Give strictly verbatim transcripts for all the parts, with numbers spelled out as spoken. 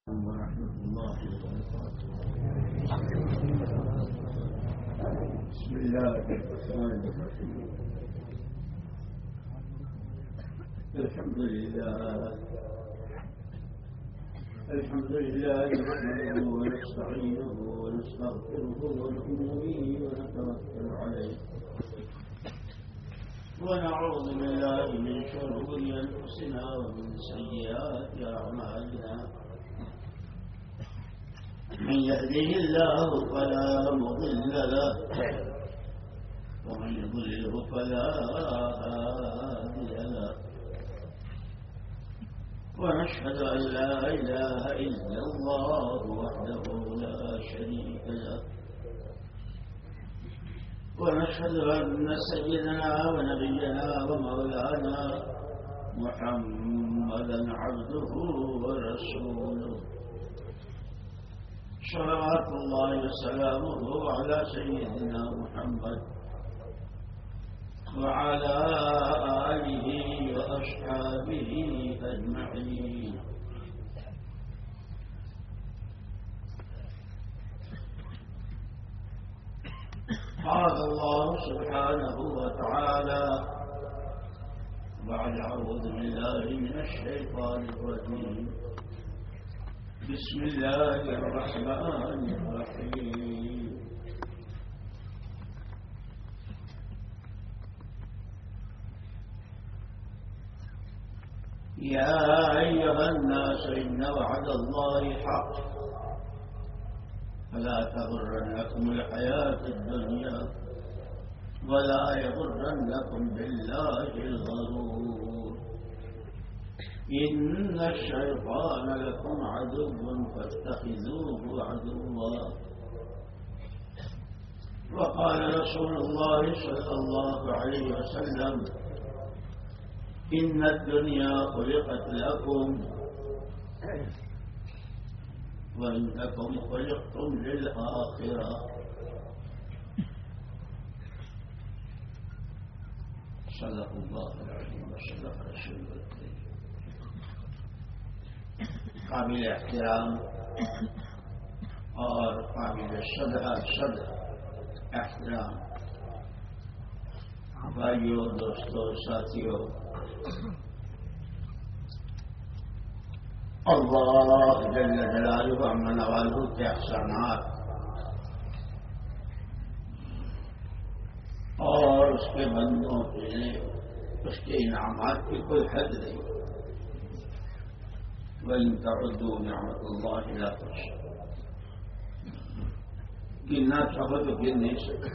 ورحمة الله وبركاته. بسم الله الرحمن الرحيم. الحمد لله الحمد لله نحمده ونستعينه ونستغفره ونؤمن به ونتوكل عليه ونعوذ بالله من شرور أنفسنا ومن سيئات أعمالنا. من يهده الله فلا مضل له ومن يضلله فلا هادي له، ونشهد أن لا إله إلا الله وحده لا شريك له، ونشهد أن سيدنا ونبينا ومولانا محمدا عبده ورسوله، صلوات الله وسلامه على سيدنا محمد وعلى آله وأصحابه أجمعين. قال الله سبحانه وتعالى بعد أعوذ بالله من الشيطان الرجيم. بسم الله الرحمن الرحيم. يا أيها الناس إن وعد الله حق فلا تغرنكم الحياة الدنيا ولا يغرنكم بالله الغرور. إن الشيطان لكم عدو فاتخذوه عدوا. وقال رسول الله صلى الله عليه وسلم: إن الدنيا خلقت لكم وإنكم خلقتم للآخرة. صدق الله العظيم وصدق رسوله الكريم. قابل احترام اور قابل صدر صدر احترام بھائیوں، دوستوں، ساتھیوں، اللہ جل جلالہ امن والوں کے احسانات اور اس کے بندوں کے لیے اس کے انعامات کی کوئی حد نہیں. وَإِن تَعُدُّوا نِعْمَتَ اللَّهِ لَا تُحْصُوهَا. گننا چاہو تو گر نہیں سکتے.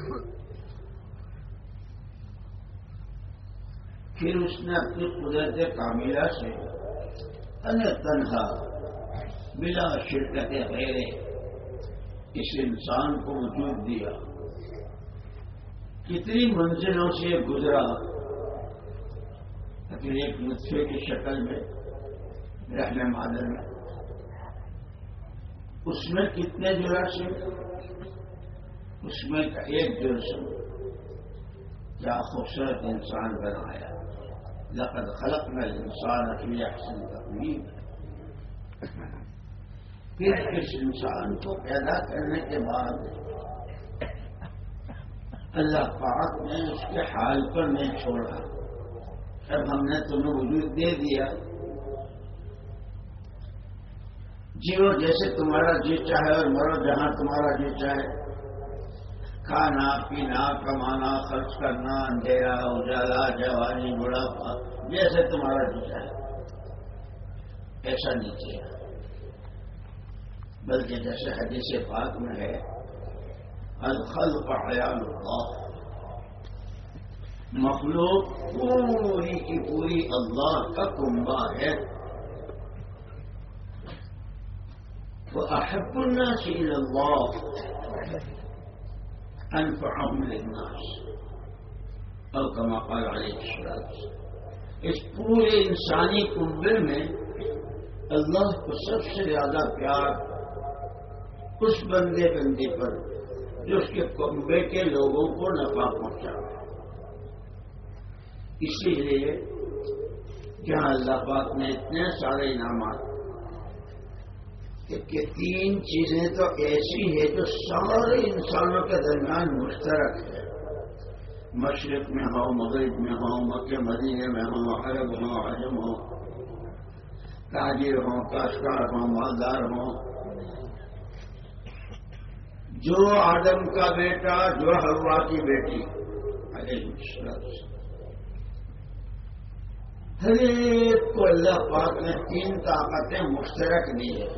پھر اس نے اپنی قدرت کاملہ سے ان تنہا بلا شرکت غیر اس انسان کو وجود دیا. کتنی منزلوں سے گزرا. پھر ایک نطفے کی شکل میں رہنے مادر میں اس میں کتنے جراثیم، اس میں ایک جراثیم. کیا خوبصورت انسان بنایا. لقد خلقنا الانسان فی احسن تقویم. پھر اس انسان کو پیدا کرنے کے بعد اللہ پاک نے اس کے حال پر نہیں چھوڑا. اب ہم نے تمہیں وجود دے دیا، جیو جیسے تمہارا جی چاہے اور مرو جہاں تمہارا جی چاہے. کھانا پینا، کمانا، خرچ کرنا، اندھیرا اجالا، جوانی بڑھاپا، جیسے تمہارا جی چاہے. ایسا نہیں کیا، بلکہ جیسے حدیث پاک میں ہے الخلق عیال اللہ. مخلوق پوری کی پوری اللہ کا کنبہ ہے. وَأَحَبُّ النَّاسِ إِلَى اللَّهِ أَنفَعُهُمْ لِلنَّاسِ اور كما قال علیہ السلام. اس پورے انسانی کنبے میں اللہ کو سب سے زیادہ پیار اس بندے بندے پر جو اس کے کنبے کے لوگوں کو نفع پہنچا. اسی لیے جہاں اللہ پاک نے اتنے سارے انعامات کہ تین چیزیں تو ایسی ہیں جو سارے انسانوں کے درمیان مشترک ہے، مشرق میں ہو، مغرب میں ہو، مکہ مدینے میں ہو، عرب ہو، عجم ہو، تاجر ہوں، کاشتکار ہوں، مالدار ہوں، جو آدم کا بیٹا، جو حوا کی بیٹی، علیہ السلام، ہر ایک کو اللہ پاک نے تین طاقتیں مشترک دی ہیں،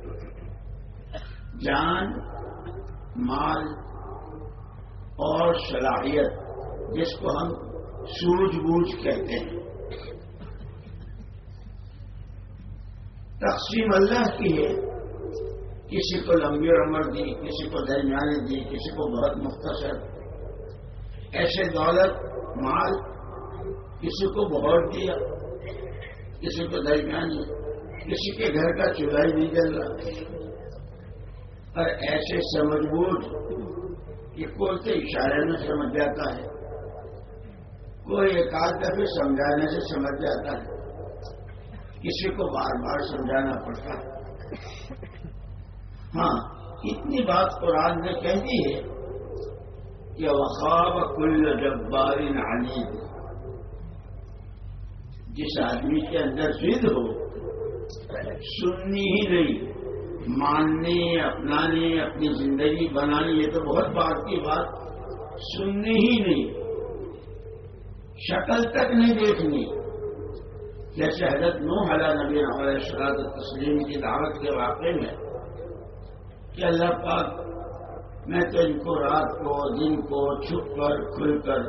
جان، مال اور صلاحیت، جس کو ہم سوجھ بوجھ کہتے ہیں۔ تقسیم اللہ کی ہے، کسی کو لمبی عمر دی، کسی کو درمیانی دی، کسی کو بہت مختصر، ایسے دولت مال کسی کو بہت دیا، کسی کو درمیانی، کسی کے گھر کا چولہا ہی نہیں جل رہا، اور ایسے سمجھ بوجھ کہ کوئی تو اشارے میں سمجھ جاتا ہے، کوئی ایک آدھ دفعے سمجھانے سے سمجھ جاتا ہے، کسی کو بار بار سمجھانا پڑتا ہے۔ ہاں، اتنی بات قرآن نے کہہ دی ہے کہ وخاب کل جبار عنید، جس آدمی کے اندر ضد ہو، سننی ہی نہیں، ماننے، اپنانے، اپنی زندگی بنانی، یہ تو بہت بات کی بات، سننی ہی نہیں، شکل تک نہیں دیکھنی، جیسے حضرت نوح علیہ نبی علیہ الصلوۃ والتسلیم کی دعوت کے واقعے میں کہ اللہ پاک میں تو ان کو رات کو، دن کو، چھپ کر، کھل کر،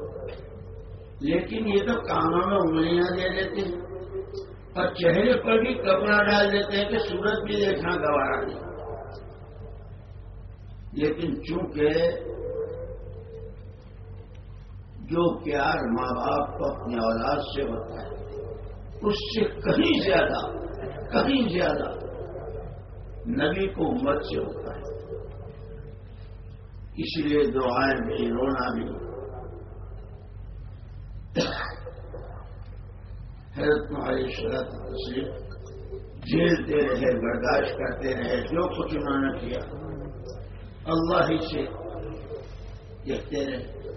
لیکن یہ تو کانوں میں انگلیاں دے دیتے ہیں اور چہرے پر بھی کپڑا ڈال دیتے ہیں کہ سورج بھی دیکھنا گوارا نہیں۔ لیکن چونکہ جو پیار ماں باپ کو اپنی اولاد سے ہوتا ہے، اس سے کہیں زیادہ کہیں زیادہ نبی کو امت سے ہوتا ہے، اس لیے دعائیں بھی، رونا بھی۔ حضرت علیہ السلام جھیلتے رہے، برداشت کرتے رہے، جو کچھ انہوں نے کیا اللہ ہی سے دیکھتے رہے۔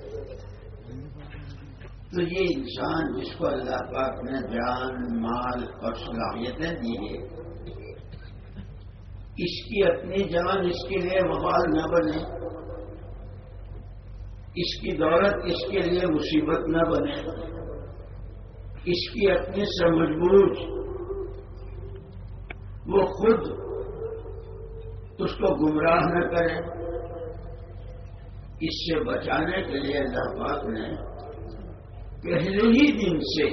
تو یہ انسان جس کو اللہ پاک نے جان، مال اور صلاحیتیں دی ہے، اس کی اپنی جان اس کے لیے وبال نہ بنے، اس کی دولت اس کے لیے مصیبت نہ بنے، اس کی اپنی سمجھ بوجھ وہ خود اس کو گمراہ نہ کرے، اس سے بچانے کے لیے اللہ پاک نے پہلے ہی دن سے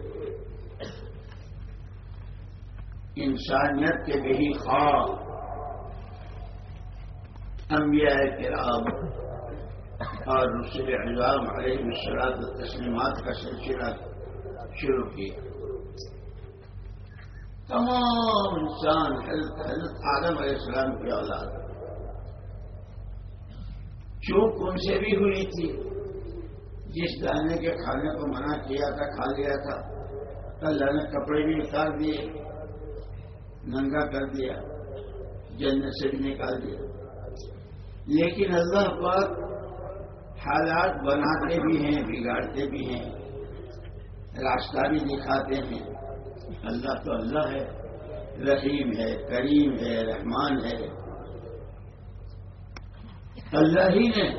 انسانیت کے بہی خواہ انبیاء کرام اور رسول اعظام علیہ الصلوۃ والتسلیمات کا سلسلہ شروع کیا۔ تمام انسان حضرت آدم علیہ السلام کی اولاد، چوک ان سے بھی ہوئی تھی، جس دانے کے کھانے کو منع کیا تھا کھا لیا تھا، اللہ نے کپڑے بھی اتار دیے، ننگا کر دیا، جنت سے بھی نکال دیا۔ لیکن اللہ پاک حالات بناتے بھی ہیں، بگاڑتے بھی ہیں، راستہ بھی دکھاتے ہیں۔ اللہ تو اللہ ہے، رحیم ہے، کریم ہے، رحمان ہے۔ اللہ ہی نے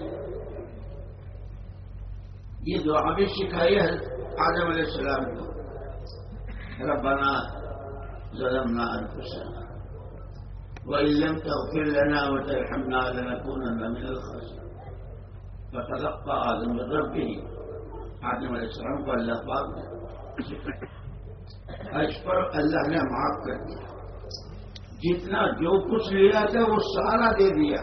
یہ دعا بھی سکھائی ہے آدم علیہ السلام کو، ربنا ظلمنا انفسنا وإن لم تغفر لنا وترحمنا لنكونن من الخاسرين فتلقى آدم من ربه۔ آدم علیہ السلام کو اللہ پاک نے اس پر اللہ نے معاف کر دیا، جتنا جو کچھ لیا تھا وہ سارا دے دیا،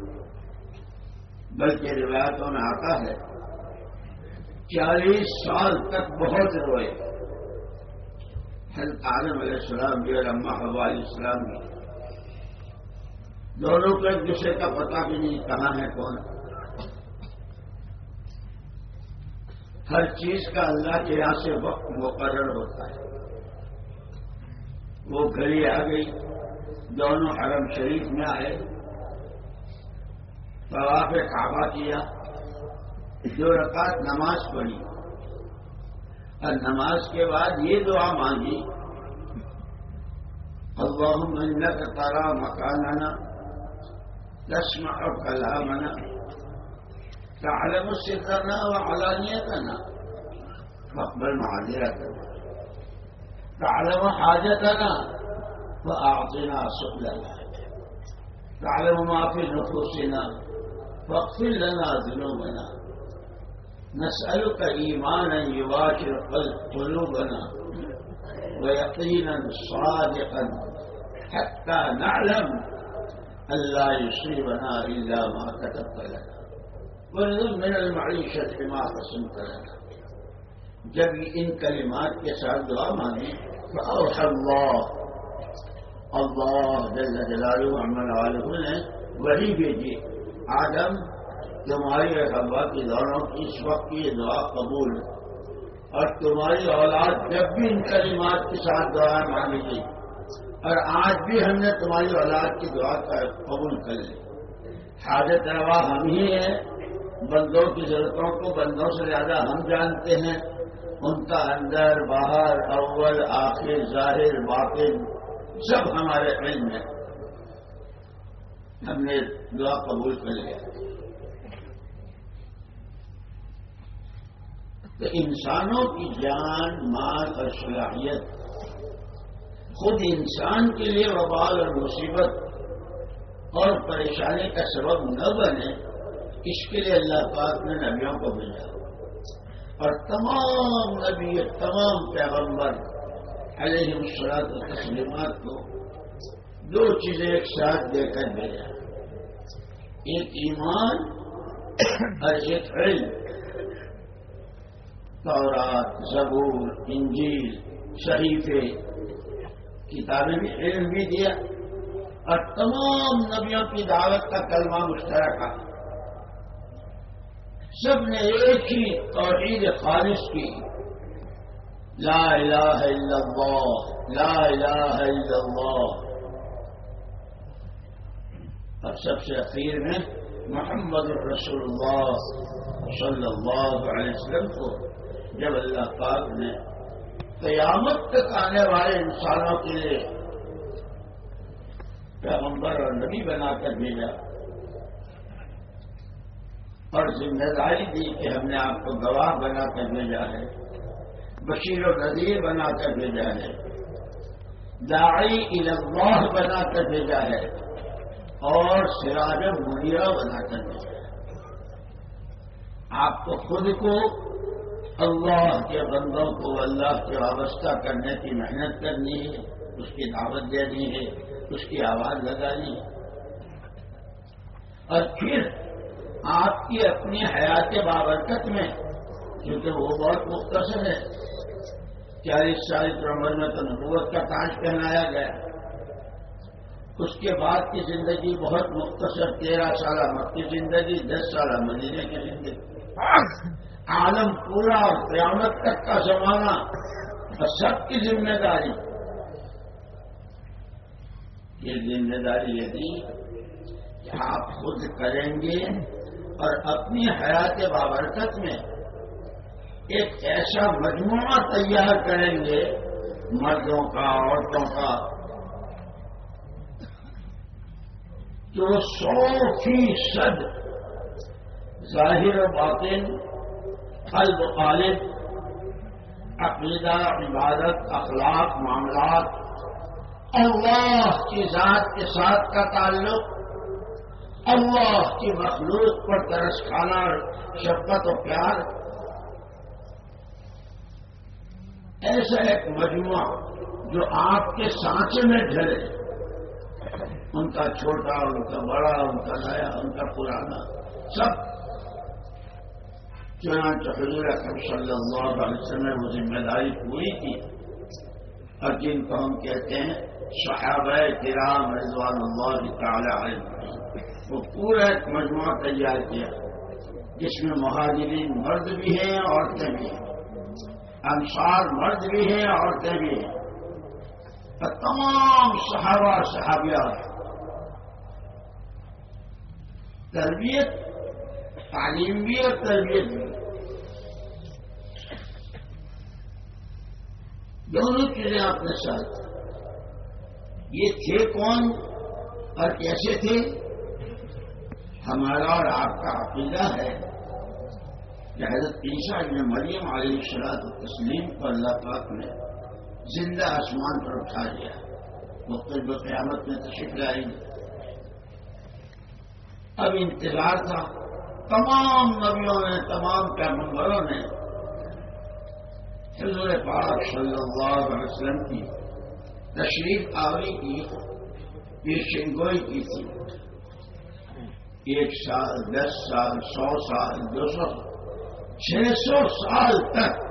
بلکہ روایتوں میں آتا ہے چالیس سال تک بہت روئے حضرت آدم علیہ السلام بھی اور اماں حوا علیہ السلام بھی، دونوں کو ایک دوسرے کا پتہ بھی نہیں کہاں ہے کون۔ ہر چیز کا اللہ کے یہاں سے وقت مقرر ہوتا ہے، وہ گھڑی آ گئی، دونوں حرم شریف میں آئے، طواف کعبہ کیا، دو رکعت نماز پڑھی، اور نماز کے بعد یہ دعا مانگی، اللہم انک تری مکاننا تسمع کلامنا تعلم سرنا وعلانیتنا فاقبل معذرتنا تعلم حاجتنا فاعطنا سؤلنا تعلم ما في نفوسنا فاغفر لنا ذنوبنا نسألك إيمانا يباشر قلوبنا ويقينا صادقا حتى نعلم أن لا يصيبنا إلا ما كتبت لنا ورزق من المعيشة ما قسمت لنا. جب ان کلمات کے ساتھ دعا مانگی فأوحى اللہ اللہ جل جلالہ عمل عالم نے وہی بھیجی، آدم تمہاری اور حوا کی دونوں کی اس وقت کی یہ دعا قبول، اور تمہاری اولاد جب بھی ان کلمات کے ساتھ دعا مانگی گئی، اور آج بھی ہم نے تمہاری اولاد کی دعا قبول کر لی. حاجت روا ہم ہی ہیں، بندوں کی ضرورتوں کو بندوں سے زیادہ ہم جانتے ہیں، ان کا اندر باہر اول آخر ظاہر باطن سب ہمارے علم میں، ہم نے دعا قبول کر لیا. تو انسانوں کی جان مال اور صلاحیت خود انسان کے لیے وبال اور مصیبت اور پریشانی کا سبب نہ بنے، اس کے لیے اللہ پاک نے نبیوں کو بھیجا، اور تمام نبی تمام پیغمبر علیہ الصلوۃ والتسلیمات کو دو چیزیں ایک ساتھ دے کر بھیجا، ایک ایمان اور ایک علم. تورات، زبور، انجیل، صحیفے، کتابیں بھی علم بھی دیا، اور تمام نبیوں کی دعوت کا کلمہ مشترکہ، سب نے ایک ہی توحید خالص کی، لا الہ الا اللہ لا الہ الا اللہ. اور سب سے اخیر میں محمد رسول اللہ صلی اللہ علیہ وسلم کو جب اللہ پاک نے قیامت تک آنے والے انسانوں کے لیے پیغمبر اور نبی بنا کر بھیجا، اور ذمہ داری دی کہ ہم نے آپ کو گواہ بنا کر بھیجا ہے، بشیر و نذیر بنا کر بھیجا ہے، داعی الی اللہ بنا کر بھیجا ہے، اور سراج منیرہ بنا کر بھیجا ہے. آپ کو خود کو اللہ کے بندوں کو اللہ کے وابستہ کرنے کی محنت کرنی ہے، اس کی دعوت دینی ہے، اس کی آواز لگانی ہے، اور پھر آپ کی اپنی حیات بابرکت میں، کیونکہ وہ بہت مختصر ہے، چالیس سال کی عمر میں تو نبوت کا تاج پہنایا گیا، اس کے بعد کی زندگی بہت مختصر، تیرہ سالہ مکی زندگی، دس سالہ مدینے کی زندگی، عالم پورا اور قیامت تک کا زمانہ اور سب کی ذمہ داری. یہ ذمہ داری یہ دی کہ آپ خود کریں گے اور اپنی حیات بابرکت میں ایک ایسا مجموعہ تیار کریں گے مردوں کا عورتوں کا جو سو فیصد ظاہر و باطن قلب و قالب عقیدہ عبادت اخلاق معاملات اللہ کی ذات کے ساتھ کا تعلق اللہ کی مخلوق پر ترس کھانا شفقت و پیار ایسا ایک مجموعہ جو آپ کے سانچے میں ڈھلے ان کا چھوٹا ان کا بڑا ان کا نیا ان کا پرانا سب چنانچہ حضور اکرم صلی اللہ علیہ وسلم نے وہ ذمہ داری پوری کی اور جن کو ہم کہتے ہیں صحابہ کرام رضوان اللہ تعالی علیہم وہ پورا ایک مجموعہ تیار کیا جس میں مہاجرین مرد بھی ہیں عورتیں بھی ہیں انصار مرد بھی ہیں عورتیں بھی ہیں اور تمام صحابہ صحابیات تربیت، تعلیم بھی اور تربیت بھی، دونوں چیزیں اپنے ساتھ۔ یہ تھے کون اور کیسے تھے؟ ہمارا اور آپ کا عقیدہ ہے کہ حضرت عیسیٰ ابن مریم علیہ الصلوۃ والتسلیم کو اللہ پاک نے زندہ آسمان پر اٹھا لیا، وہ قرب قیامت میں تشریف لائیں گے۔ اب انتظار تھا، تمام نبیوں نے، تمام پیغمبروں نے حضور پاک صلی اللہ علیہ وسلم کی تشریف آوری کی پیشن گوئی کی تھی۔ ایک سال، دس سال، سو سال، دو سو، چھ سو سال تک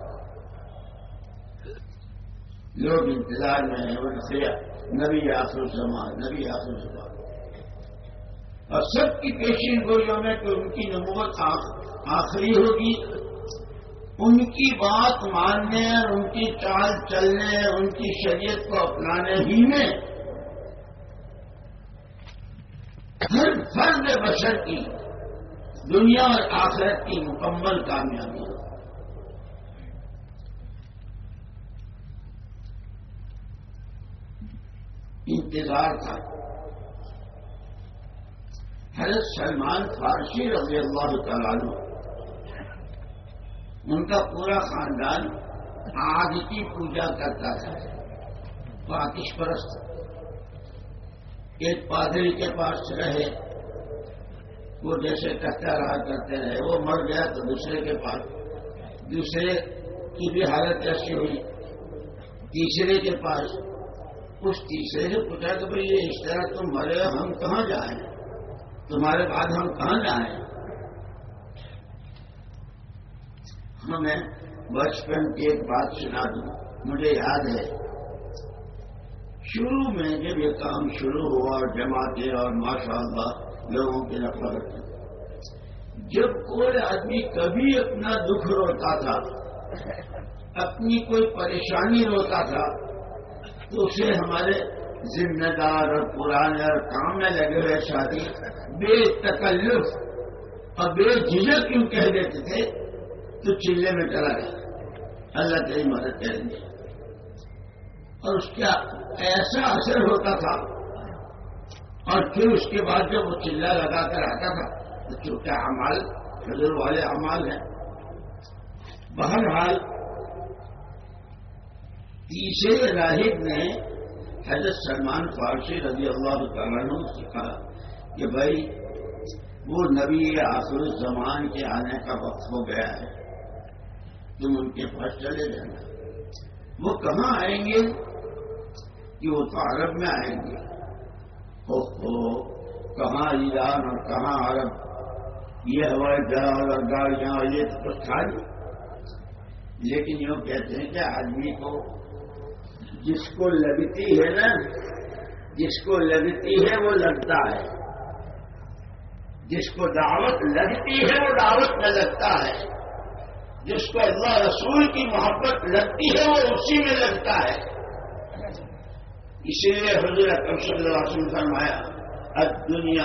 لوگ انتظار میں ہیں، وہ نبی آخر الزمان، نبی آخر الزمان، اور سب کی پیشین گوئیوں میں کہ ان کی نبوت آخری ہوگی، ان کی بات ماننے اور ان کی چال چلنے، ان کی شریعت کو اپنانے ہی میں ہر فرد بشر کی دنیا اور آخرت کی مکمل کامیابی ہو۔ انتظار تھا۔ حضرت سلمان فارسی رضی اللہ تعالیٰ عنہ، ان کا پورا خاندان آگ کی پوجا کرتا تھا، وہ آتش پرست۔ ایک پادری کے پاس رہے، وہ جیسے کہتا رہا کرتے رہے، وہ مر گیا تو دوسرے کے پاس، دوسرے کی بھی حالت ایسی ہوئی، تیسرے کے پاس، اس تیسرے سے پوچھا کہ بھئی یہ اس طرح تم مرے، ہم کہاں جائیں، تمہارے بعد ہم کہاں جائیں؟ ہمیں بچپن کی ایک بات سنا دوں، مجھے یاد ہے شروع میں جب یہ کام شروع ہوا اور جماعتیں اور ماشاء اللہ لوگوں کی نفرت، جب کوئی آدمی کبھی اپنا دکھ روتا تھا، اپنی کوئی پریشانی روتا تھا، تو اسے ہمارے ذمہ دار اور پرانے اور کام میں لگے ہوئے ساتھی بے تکلف اور بے جھجک کیوں کہہ دیتے تھے تو چلے میں چلا گیا، اللہ تیری مدد کریں گے، اور اس کا ایسا اثر ہوتا تھا۔ اور پھر اس کے بعد جب وہ چلا لگا کر آتا تھا تو چونکہ اعمال حضور والے اعمال ہیں، بہرحال تیسرے راہب نے حضرت سلمان فارسی رضی اللہ تعالیٰ عنہ سے کہا کہ بھائی وہ نبی آخر الزمان کے آنے کا وقت ہو گیا ہے، تم ان کے پاس چلے جانا۔ وہ کہاں آئیں گے؟ کہ وہ تو عرب میں آئیں گے۔ اوہو، کہاں ایران اور کہاں عرب، یہ ہوائی جہاز اور گاڑیاں اور یہ تو کچھ تھا نہیں۔ لیکن یوں کہتے ہیں کہ آدمی کو جس کو لگتی ہے نا، جس کو لگتی ہے وہ لگتا ہے، جس کو دعوت لگتی ہے وہ دعوت میں لگتا ہے، جس کو اللہ رسول کی محبت لگتی ہے وہ اسی میں لگتا ہے۔ اسی لیے حضور اکرم صلی اللہ علیہ وسلم فرمایا الدنیا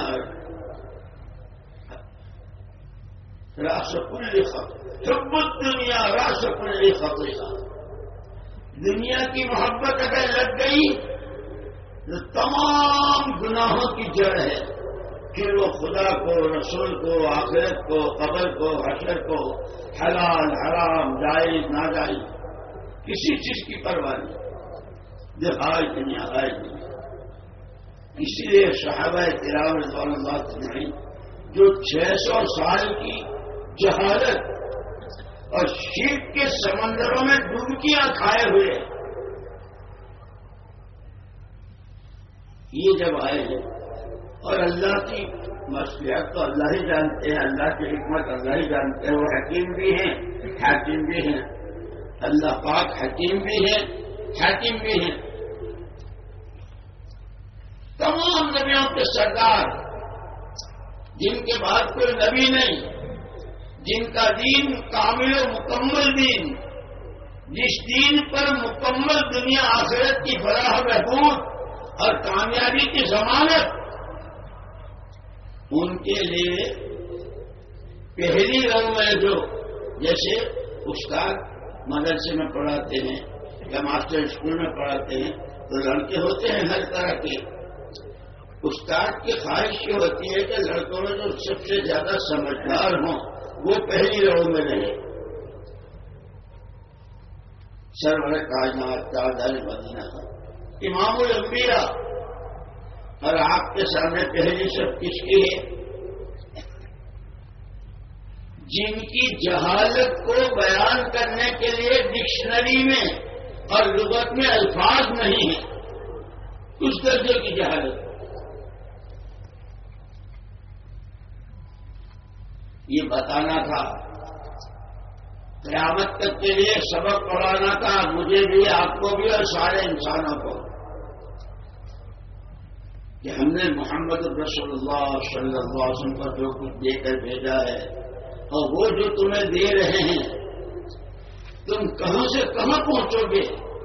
راس کل خطیئہ، حب الدنیا راس کل خطیئہ، دنیا کی محبت اگر لگ گئی تو تمام گناہوں کی جڑ ہے، پھر وہ خدا کو، رسول کو، آخرت کو، قبر کو، حشر کو، حلال حرام، جائز ناجائز، کسی چیز کی پرواہ نہیں، دکھائی دنیا آئے دنیا۔ اسی لیے صحابہ کرام رضوان اللہ اجمعین جو چھ سو سال کی جہالت اور شرک کے سمندروں میں ڈبکیاں کھائے ہوئے، یہ جب آئے ہیں اور اللہ کی مصلحت تو اللہ ہی جانتے ہیں، اللہ کی حکمت اللہ ہی جانتے ہیں، وہ حکیم بھی ہیں حاکم بھی ہیں، اللہ پاک حکیم بھی ہے حاکم بھی ہیں۔ تمام نبیوں کے سردار، جن کے بعد کوئی نبی نہیں، جن کا دین کامل و مکمل دین، جس دین پر مکمل دنیا آخرت کی فلاح بہبود اور کامیابی کی ضمانت، ان کے لیے پہلی رو میں جو جیسے استاد مدرسے میں پڑھاتے ہیں یا ماسٹر اسکول میں پڑھاتے ہیں تو لڑکے ہوتے ہیں ہر طرح کے. استاد کی خواہش یہ ہوتی ہے کہ لڑکوں میں جو سب سے زیادہ سمجھدار ہوں وہ پہلی رو میں رہے. سرور کائنات تاجدار مدینہ امام الانبیاء، اور آپ کے سامنے پہلی شب کس کی ہے؟ جن کی جہالت کو بیان کرنے کے لیے ڈکشنری میں اور لغت میں الفاظ نہیں ہیں، اس درجے کی جہالت. یہ بتانا تھا، قیامت تک کے لیے سبق پڑھانا تھا مجھے بھی، آپ کو بھی، اور سارے انسانوں کو، کہ ہم نے محمد رسول اللہ صلی اللہ علیہ وسلم پر جو کچھ دے کر بھیجا ہے، اور وہ جو تمہیں دے رہے ہیں تم کہاں سے کہاں پہنچو گے.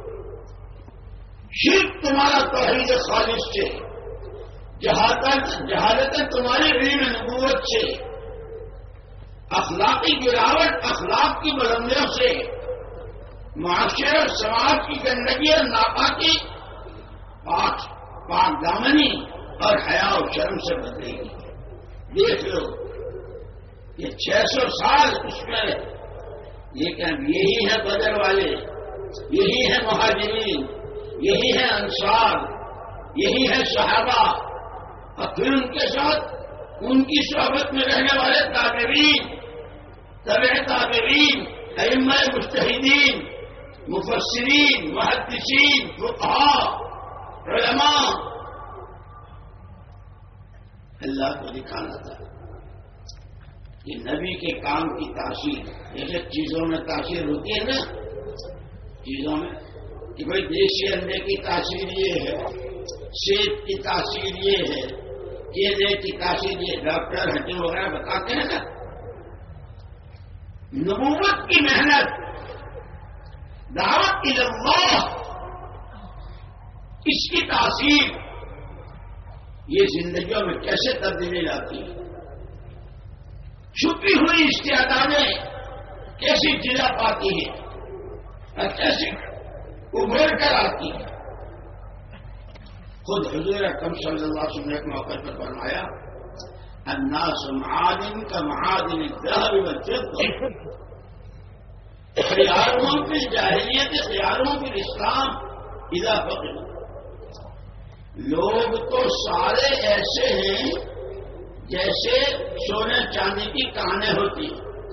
شرک تمہارا توحید خالص سے، جہالت تمہاری علم نبوت سے، اخلاقی گراوٹ اخلاق کی بلندیوں سے، معاشرے اور سماج کی گندگی اور ناپاکی پاک پاک دامنی اور حیا و شرم سے بدلے گی. دیکھ لو یہ چھ سو سال اس میں، لیکن یہی ہے بدر والے، یہی ہے مہاجرین، یہی ہے انصار، یہی ہے صحابہ، اور پھر ان کے ساتھ ان کی صحبت میں رہنے والے تابعین، تبع تابعین، ائمہ مجتہدین، مفسرین، محدثین، فقہاء، علماء. اللہ کو دکھانا تھا کہ نبی کے کام کی تاثیر، جیسے چیزوں میں تاثیر ہوتی ہے نا، چیزوں میں کہ بھائی دیسی انڈے کی تاثیر یہ ہے، سیب کی تاثیر یہ ہے، کیلے کی تاثیر یہ، ڈاکٹر حکیم وغیرہ بتاتے ہیں نا. نبوت کی محنت، دعوت اللہ، اس کی تاثیر یہ زندگیوں میں کیسے تبدیلی لاتی ہے. چھپی ہوئی استعدادیں کیسی جلا پاتی ہیں اور کیسے ابھر کر آتی ہیں. خود حضور اکرم صلی اللہ علیہ وسلم نے ایک موقع پر فرمایا، الناس معادن کا معادن الذهب والفضة، خيارهم في الجاہلیت خيارهم في الاسلام اذا فقهوا. لوگ تو سارے ایسے ہیں جیسے سونے چاندی کی کانیں ہوتی ہیں.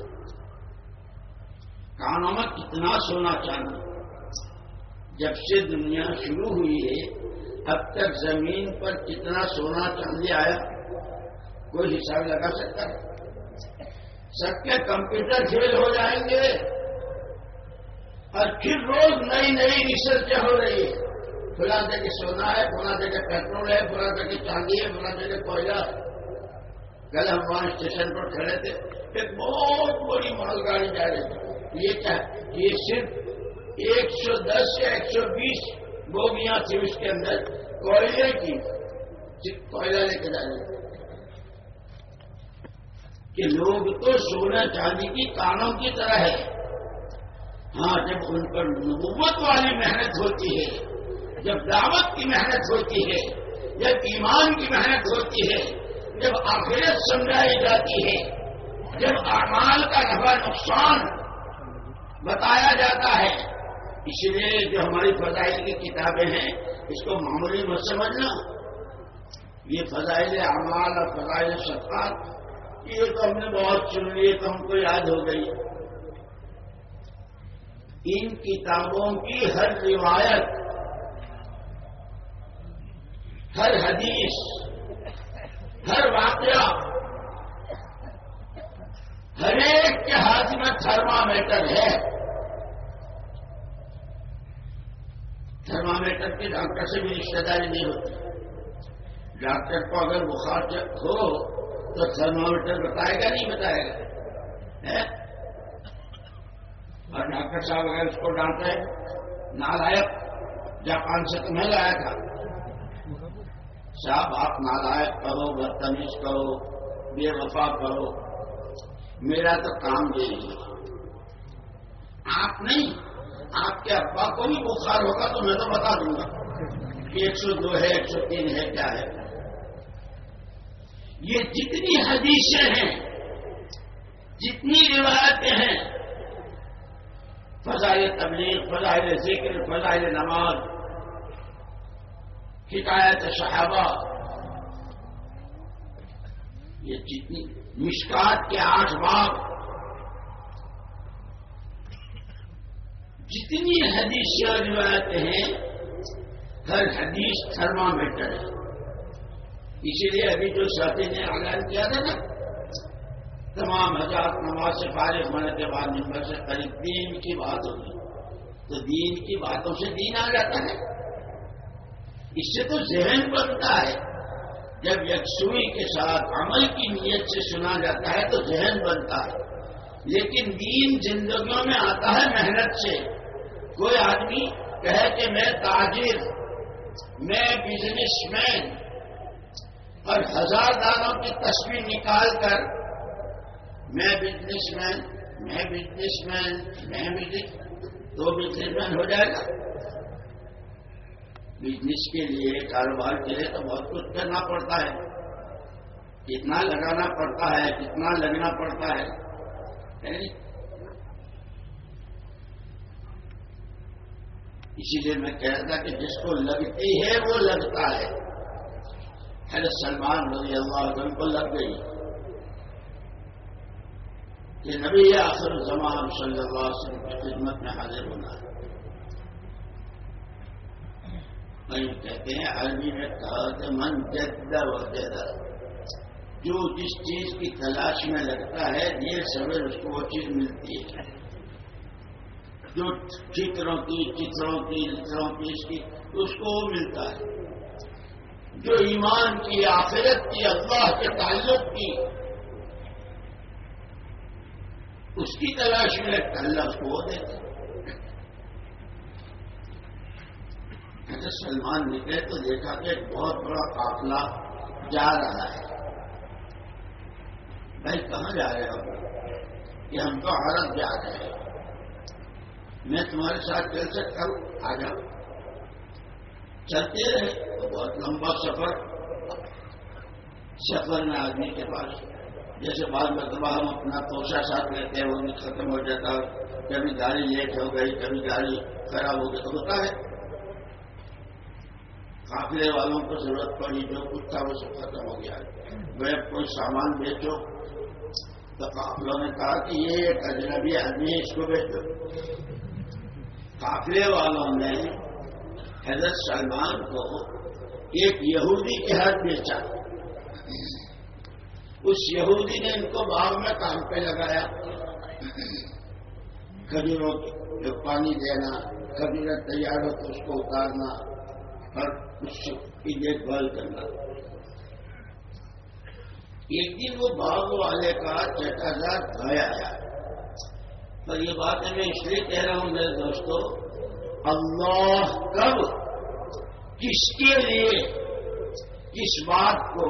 کانوں میں کتنا سونا چاندی. جب سے دنیا شروع ہوئی ہے اب تک زمین پر کتنا سونا چاندی آیا کوئی حساب لگا سکتا ہے؟ سب کے کمپیوٹر فیل ہو جائیں گے، اور پھر روز نئی نئی ریسرچیں ہو رہی ہے. فلاں جگہ سونا ہے، فلاں جگہ پیٹرول ہے، فلاں جگہ چاندی ہے، فلاں جگہ کوئلہ ہے. کل ہم وہاں اسٹیشن پر کھڑے تھے، ایک بہت بڑی مال گاڑی جا رہی تھی. یہ کیا؟ یہ صرف ایک سو دس یا ایک سو بیس بوگیاں تھی اس کے اندر کوئلے کی، صرف کوئلہ لے کے جا رہے تھے. کہ لوگ تو سونا چاندی کی کانوں کی طرح ہے. ہاں جب ان پر نبوت والی محنت ہوتی ہے، جب دعوت کی محنت ہوتی ہے، جب ایمان کی محنت ہوتی ہے، جب آخرت سمجھائی جاتی ہے، جب اعمال کا نفع نقصان بتایا جاتا ہے. اس لیے جو ہماری فضائل کی کتابیں ہیں اس کو معمولی مت سمجھنا. یہ فضائل اعمال اور فضائل صدقات یہ تو ہم نے بہت سن لیے تو ہم کو یاد ہو گئی. ان کتابوں کی ہر روایت، ہر حدیث، ہر واقعہ، ہر ایک کے ہاتھ میں تھرمامیٹر ہے. تھرمامیٹر کی ڈاکٹر سے بھی رشتہ داری نہیں ہوتی. ڈاکٹر کو اگر بخار ہو تو تھرمامیٹر بتائے گا نہیں بتائے گا. اور ڈاکٹر صاحب اگر اس کو ڈانٹے نالائق جاپان سے تمہیں لایا تھا، صاحب آپ نالائق کرو، بدتمیز کرو، بے وفا کرو، میرا تو کام یہی ہے. آپ نہیں، آپ کے ابا کو بھی بخار ہوگا تو میں تو بتا دوں گا کہ ایک سو دو ہے، ایک سو تین ہے، کیا ہے. یہ جتنی حدیثیں ہیں، جتنی روایتیں ہیں، فضائل تبلیغ، فضائل ذکر، فضائل نماز، حکایت صحابہ، یہ جتنی مشکات کے آٹھ باب، جتنی حدیثیں اور روایتیں ہیں، ہر حدیث تھرمامیٹر ہے. اسی لیے ابھی جو ساتھی نے اعلان کیا تھا نا، تمام حضرات نماز سے فارغ ہونے کے بعد ممبر سے قریب دین کی بات ہوگی، تو دین کی باتوں سے دین آ جاتا ہے. اس سے تو ذہن بنتا ہے. جب یکسوئی کے ساتھ عمل کی نیت سے سنا جاتا ہے تو ذہن بنتا ہے. لیکن دین زندگیوں میں آتا ہے محنت سے. کوئی آدمی کہے کہ میں تاجر، میں بزنس مین، اور ہزار دانوں کی تصویر نکال کر میں بزنس مین، میں بزنس مین، میں بزنس تو بزنس مین ہو جائے گا. بزنس کے لیے، کاروبار کے لیے تو بہت کچھ کرنا پڑتا ہے، کتنا لگانا پڑتا ہے، کتنا لگنا پڑتا ہے. اسی لیے میں کہہ رہا تھا کہ جس کو لگتی ہے وہ لگتا ہے. حضرت سلمان رضی اللہ عنہ کو لگ گئی کہ نبی آخر الزمان صلی اللہ علیہ وسلم کی خدمت میں حاضر ہونا ہے. کہتے ہیں عربی میں کہا کہ من جد وجد، جو جس چیز کی تلاش میں لگتا ہے دیر سویر اس کو وہ چیز ملتی ہے. جو فکروں کی، چتروں کی، لطروں کی، اس کی اس کو وہ ملتا ہے. جو ایمان کی، آخرت کی، اللہ کے تعلق کی، اس کی تلاش میں لگتا ہے، اللہ اس کو وہ دیتا ہے. حضرت سلمان نکلے تو دیکھا کہ ایک بہت بڑا قافلہ جا رہا ہے. بھائی کہاں جا رہے ہو؟ کہ ہم تو عرب جا رہے ہیں. میں تمہارے ساتھ چل سکتا ہوں؟ آ جاؤ. چلتے رہے تو بہت لمبا سفر. سفر میں آدمی کے پاس جیسے بعض مرتبہ ہم اپنا توشہ ساتھ لیتے ہیں، وہ بھی ختم ہو جاتا ہے. کبھی گاڑی لیٹ ہو گئی، کبھی گاڑی خراب ہو گئی تو ہوتا ہے. قافلے والوں کو ضرورت پڑی، جو کچھ تھا وہ سب ختم ہو گیا. وہ کوئی سامان بیچو تو قافلوں نے کہا کہ یہ ایک اجنبی آدمی ہے، اس کو بیچو. قافلے والوں نے حضرت سلمان کو ایک یہودی کے ہاتھ بیچا. اس یہودی نے ان کو باغ میں کام پہ لگایا، کھجوروں جو پانی دینا، کھجوریں تیار ہو تو اس کو اتارنا اور اس کی دیکھ بھال کرنا. ایک دن وہ باغ والے کا چٹازار بھائی آیا. پر یہ بات میں اس لیے کہہ رہا ہوں میرے دوستو، اللہ کب کس کے لیے، کس بات کو،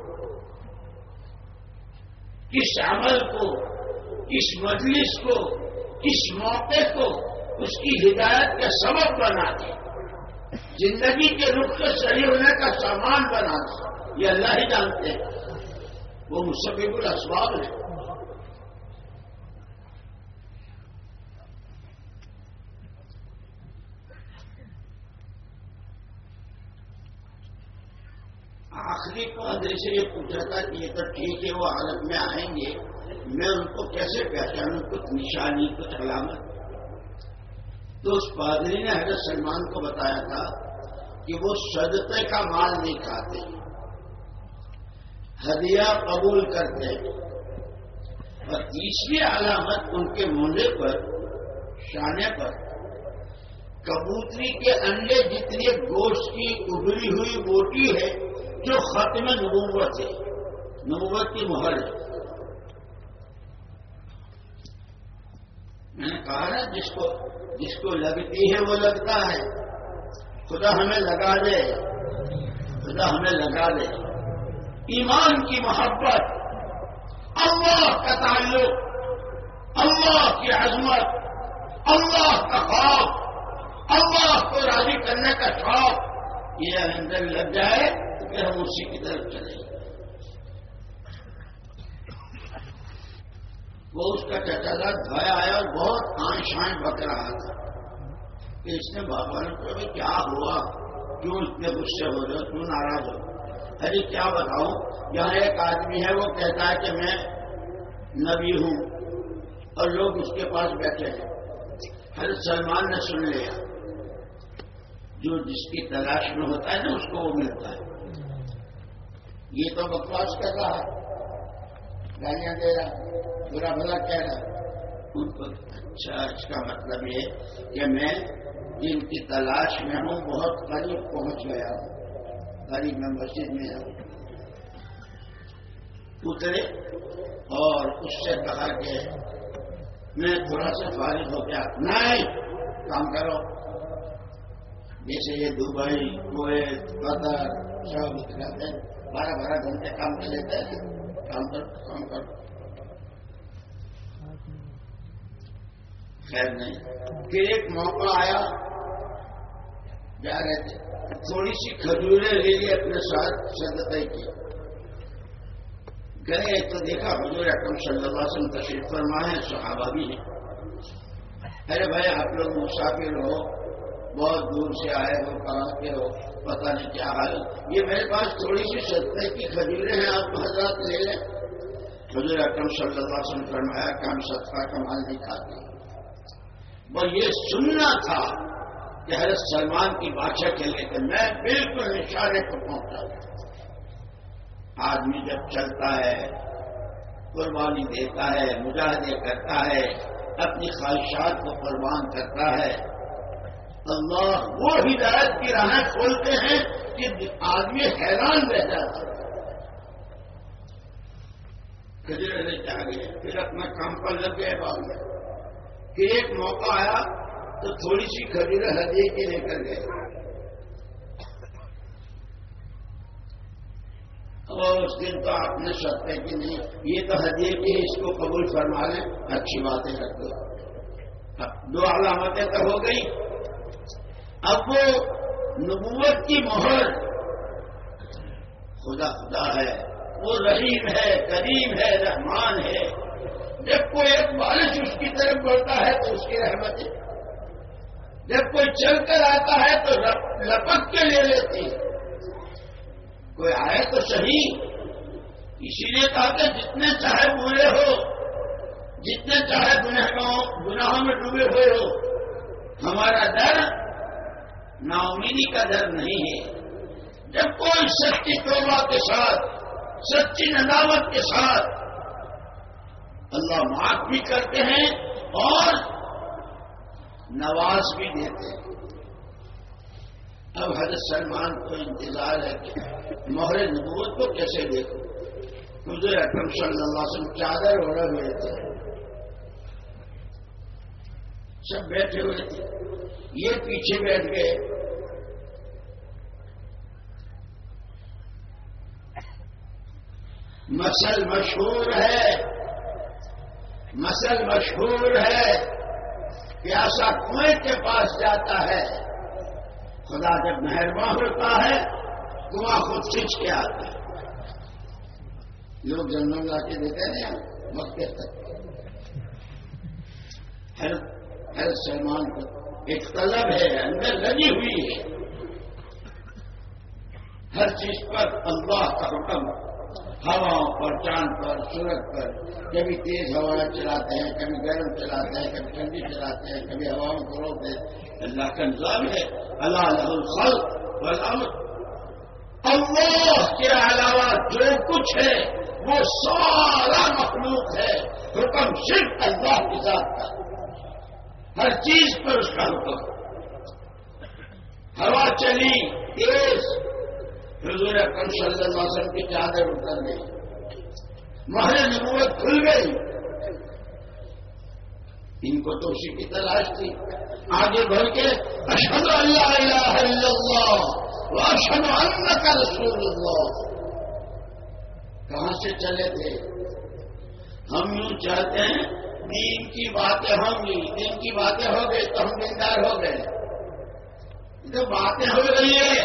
کس عمل کو، کس مجلس کو، کس موقع کو اس کی ہدایت کا سبب بنا دے، زندگی کے رخ کے صحیح ہونے کا سامان بنا دے، یہ اللہ ہی جانتے ہیں. وہ مسبب الاسباب ہے. آخری کو حضرت سے یہ پوچھا تھا کہ یہ تو ٹھیک ہے وہ عالم میں آئیں گے، میں ان کو کیسے پہچانوں، کچھ نشانی، کچھ علامت. تو اس پادری نے حضرت سلمان کو بتایا تھا کہ وہ صدقے کا مال نہیں کھاتے، ہدیہ قبول کرتے ہیں. اور تیسری علامت ان کے منڈے پر، شانے پر کبوتری کے انڈے جتنی گوشت کی ابری ہوئی بوٹی ہے جو ختم نبوت ہے، نبوت کی مہر ہے. میں نے کہا نا جس کو جس کو لگتی ہے وہ لگتا ہے. خدا ہمیں لگا دے, خدا ہمیں لگا دے. ایمان کی محبت, اللہ کا تعلق, اللہ کی عظمت, اللہ کا خوف, اللہ کو راضی کرنے کا شوق, یہ اندر لگ جائے تو پھر ہم اسی کی طرف چلیں گے. وہ اس کا چچا تھا, گھر آیا اور بہت آن شان بک رہا تھا کہ اس نے بابا نے کہا کیا ہوا, کیوں اتنے غصے ہو رہے ہو, کیوں ناراض ہو؟ ارے کیا بتاؤں, یہاں ایک آدمی ہے وہ کہتا ہے کہ میں نبی ہوں اور لوگ اس کے پاس بیٹھے ہیں. حضرت سلمان نے سن لیا, جو جس کی تلاش میں ہوتا ہے نا اس کو وہ ملتا ہے. یہ تو بکواس کر رہا ہے, گالیاں دے رہا, برا بھلا کہہ رہا. ان کو اچھا اس کا مطلب یہ کہ میں جن کی تلاش میں ہوں بہت قریب پہنچ گیا ہوں, قریب میں مسجد میں ہوں. اترے اور اس سے کہا کہ میں تھوڑا سا فارغ ہو گیا. نہیں, کام کرو. جیسے یہ دبئی, کویت, قطر سب اتراتے ہیں, بارہ بارہ گھنٹے کام کر لیتے ہیں. کام کرو کام کرو. خیر نہیں. پھر ایک موقع آیا, جا رہے تھے, تھوڑی سی کھجوریں لے لی اپنے ساتھ, صدقہ کی. گئے تو دیکھا حضور اکرم صلی اللہ علیہ وسلم تشریف فرما ہے, صحابہ بھی ہیں. ارے بھائی آپ لوگ مسافر ہو, بہت دور سے آئے ہو, کہاں کے ہو, پتہ نہیں کیا حال. یہ میرے پاس تھوڑی سی صدقے کی کھجوریں ہیں, آپ حضرات لے لیں. حضور اکرم صلی اللہ علیہ وسلم فرمایا کہ ہم صدقہ کا مال نہیں کھاتے. وہ یہ سننا تھا کہ حضرت سلمان کی بادشاہ کے لے کر میں بالکل اشارے کو پہنچا. آدمی جب چلتا ہے, قربانی دیتا ہے, مجاہدے کرتا ہے, اپنی خواہشات کو قربان کرتا ہے, اللہ وہ ہدایت کی راہیں کھولتے ہیں کہ آدمی حیران رہ جاتا ہے. کجرے جا گئے, پھر اپنا کام پر لگ گئے. بعد میں پھر ایک موقع آیا تو تھوڑی سی کھجوریں ہدیے کے لے کر گئے. اور اس دن تو آپ نے سوچتے کہ نہیں, یہ تو ہدیے کی, اس کو قبول فرما لیں, اچھی باتیں کرتے ہو. دو علامتیں تو ہو گئی. اب وہ نبوت کی مہر, خدا خدا ہے, وہ رحیم ہے, کریم ہے, رحمان ہے. جب کوئی ایک بارش اس کی طرف بڑھتا ہے تو اس کی رحمت ہے, جب کوئی چل کر آتا ہے تو لپک کے لے لیتی ہے. کوئی آئے تو صحیح. اسی لیے کہا کہ جتنے چاہے برے ہو, جتنے چاہے گناہوں میں ڈوبے ہوئے ہو, ہمارا ڈر نا امیدی کا ڈر نہیں ہے. جب کوئی سچی توبہ کے ساتھ, سچی ندامت کے ساتھ اللہ معاف بھی کرتے ہیں اور نواز بھی دیتے ہیں. اب حضرت سلمان کو انتظار ہے کہ مہر نبوت کو کیسے دیکھو. حضور اکرم صلی اللہ علیہ وسلم چادر اوڑے ہوئے تھے, سب بیٹھے ہوئے تھے, یہ پیچھے بیٹھ گئے. مسل مشہور ہے, مسل مشہور ہے, پیاسا کنویں کے پاس جاتا ہے, خدا جب مہربان ہوتا ہے کنواں خود کھینچ کے آتا ہے. لوگ جنگل لا کے دیتے ہیں مکے تک. حضرت سلمان کو ایک طلب ہے, اندر لگی ہوئی ہے, ہر چیز پر اللہ کا حکم, ہواؤں پر, چاند پر, سورج پر. کبھی تیز ہوائیں چلاتے ہیں, کبھی گرم چلاتے ہیں, کبھی ٹھنڈی چلاتے ہیں, کبھی ہواؤں کو روکتے ہیں. اللہ کا نظام ہے. اللہ لہ الخلق والامر. اللہ کے علاوہ جو کچھ ہے وہ سارا مخلوق ہے. حکم صرف اللہ کی ذات کا, ہر چیز پر اس کا حکم. ہوا چلی تیز, حضور اکرم صلی اللہ علیہ وسلم کی چادر اتر گئی, مہر نبوت کھل گئی. ان کو تو اسی کی تلاش تھی. آگے بڑھ کے اشہد ان لا الہ الا اللہ واشہد انک رسول اللہ. کہاں سے چلے تھے؟ ہم یوں چاہتے ہیں دین کی باتیں ہوں گی، دین کی باتیں ہو گئی تو ہم دیندار ہو گئے. تو باتیں ہو رہی ہے.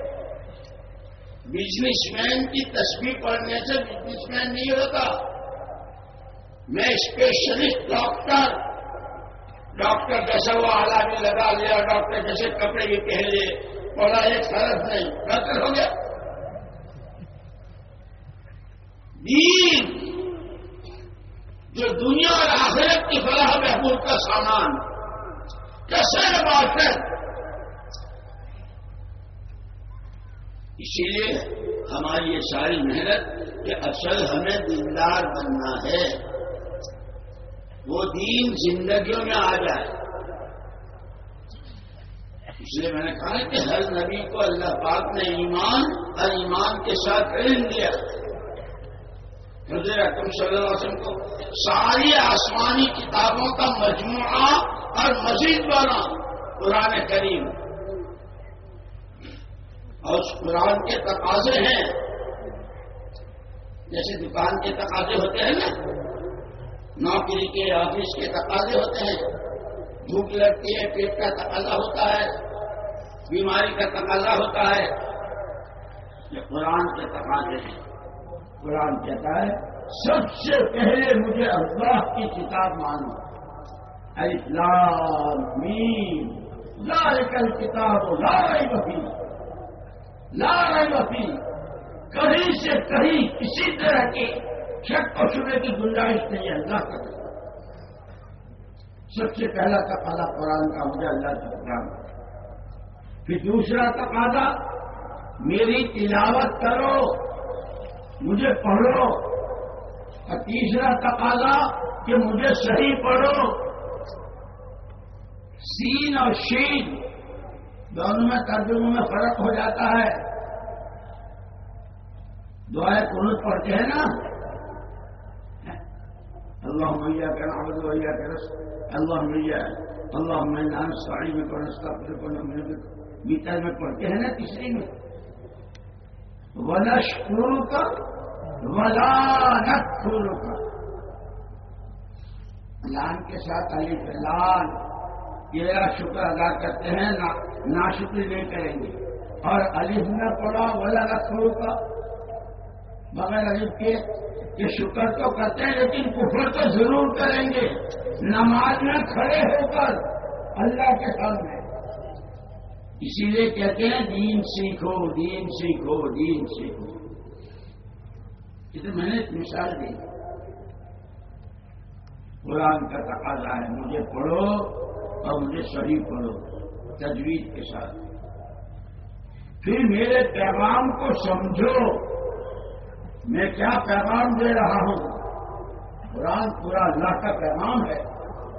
بزنس مین کی تسبیح پڑھنے سے بزنس مین نہیں ہوتا. میں اسپیشلسٹ ڈاکٹر ڈاکٹر جیسا وہ آلہ بھی لگا لیا، ڈاکٹر جیسے کپڑے بھی پہن لیے، بولا ایک فرض نہیں، ڈاکٹر ہو گیا. دین جو دنیا اور آخرت کی فلاح بہبود کا سامان کیسے بات ہے. اسی لیے ہماری یہ ساری محنت کہ اصل ہمیں دیندار بننا ہے، وہ دین زندگیوں میں آ جائے. اس لیے میں نے کہا کہ ہر نبی کو اللہ پاک نے ایمان اور ایمان کے ساتھ علم دیا. حضرت اکرم صلی اللہ علیہ وسلم کو ساری آسمانی کتابوں کا مجموعہ اور مزید والا قرآن کریم، اور اس قرآن کے تقاضے ہیں جیسے دکان کے تقاضے ہوتے ہیں نا، نوکری کے آفس کے تقاضے ہوتے ہیں. بھوک لگتی ہے، پیٹ کا تقاضا ہوتا ہے، بیماری کا تقاضا ہوتا ہے. یہ قرآن کے تقاضے ہیں. قرآن کہتا ہے سب سے پہلے مجھے اللہ کی کتاب مانو. الف لام میم ذالک الکتاب لا ریب فیہ، لا ریب فیہ. کہیں سے کہیں کسی طرح کے شک و شبے کی گنجائش نہیں ہے. اللہ کا سب سے پہلا تقاضا قرآن کا مجھے اللہ کی کتاب. پھر دوسرا تقاضا میری تلاوت کرو، مجھے پڑھو. اور تیسرا تقاضا کہ مجھے صحیح پڑھو. سین اور شین دونوں میں ترجموں میں فرق ہو جاتا ہے. دعائیں قنوت پڑھتے ہیں نا، اللہم ایاک نعبد و ایاک نستعین، اللہم ایاک اللہم انا نستعینک و نستغفرک و نؤمن بک. گیتا میں پڑھتے ہیں نا تیسری میں وَنَشْكُرُكَ وَلَا نَكْفُرُكَ. لام کے ساتھ الف لام، تیرا شکر ادا کرتے ہیں، ناشکری نہیں کریں گے. اور الف نہ پڑھا وَلَا نَكْفُرُكَ بغیر الف کے کہ شکر تو کرتے ہیں لیکن کفر تو ضرور کریں گے. نماز میں کھڑے ہو کر اللہ کے سامنے. اسی لیے کہتے ہیں دین سیکھو، دین سیکھو، دین سیکھو. یہ تو میں نے ایک مثال دی. قرآن کا تقاضا ہے مجھے پڑھو اور مجھے صحیح پڑھو تجوید کے ساتھ. پھر میرے پیغام کو سمجھو، میں کیا پیغام دے رہا ہوں. قرآن پورا اللہ کا پیغام ہے.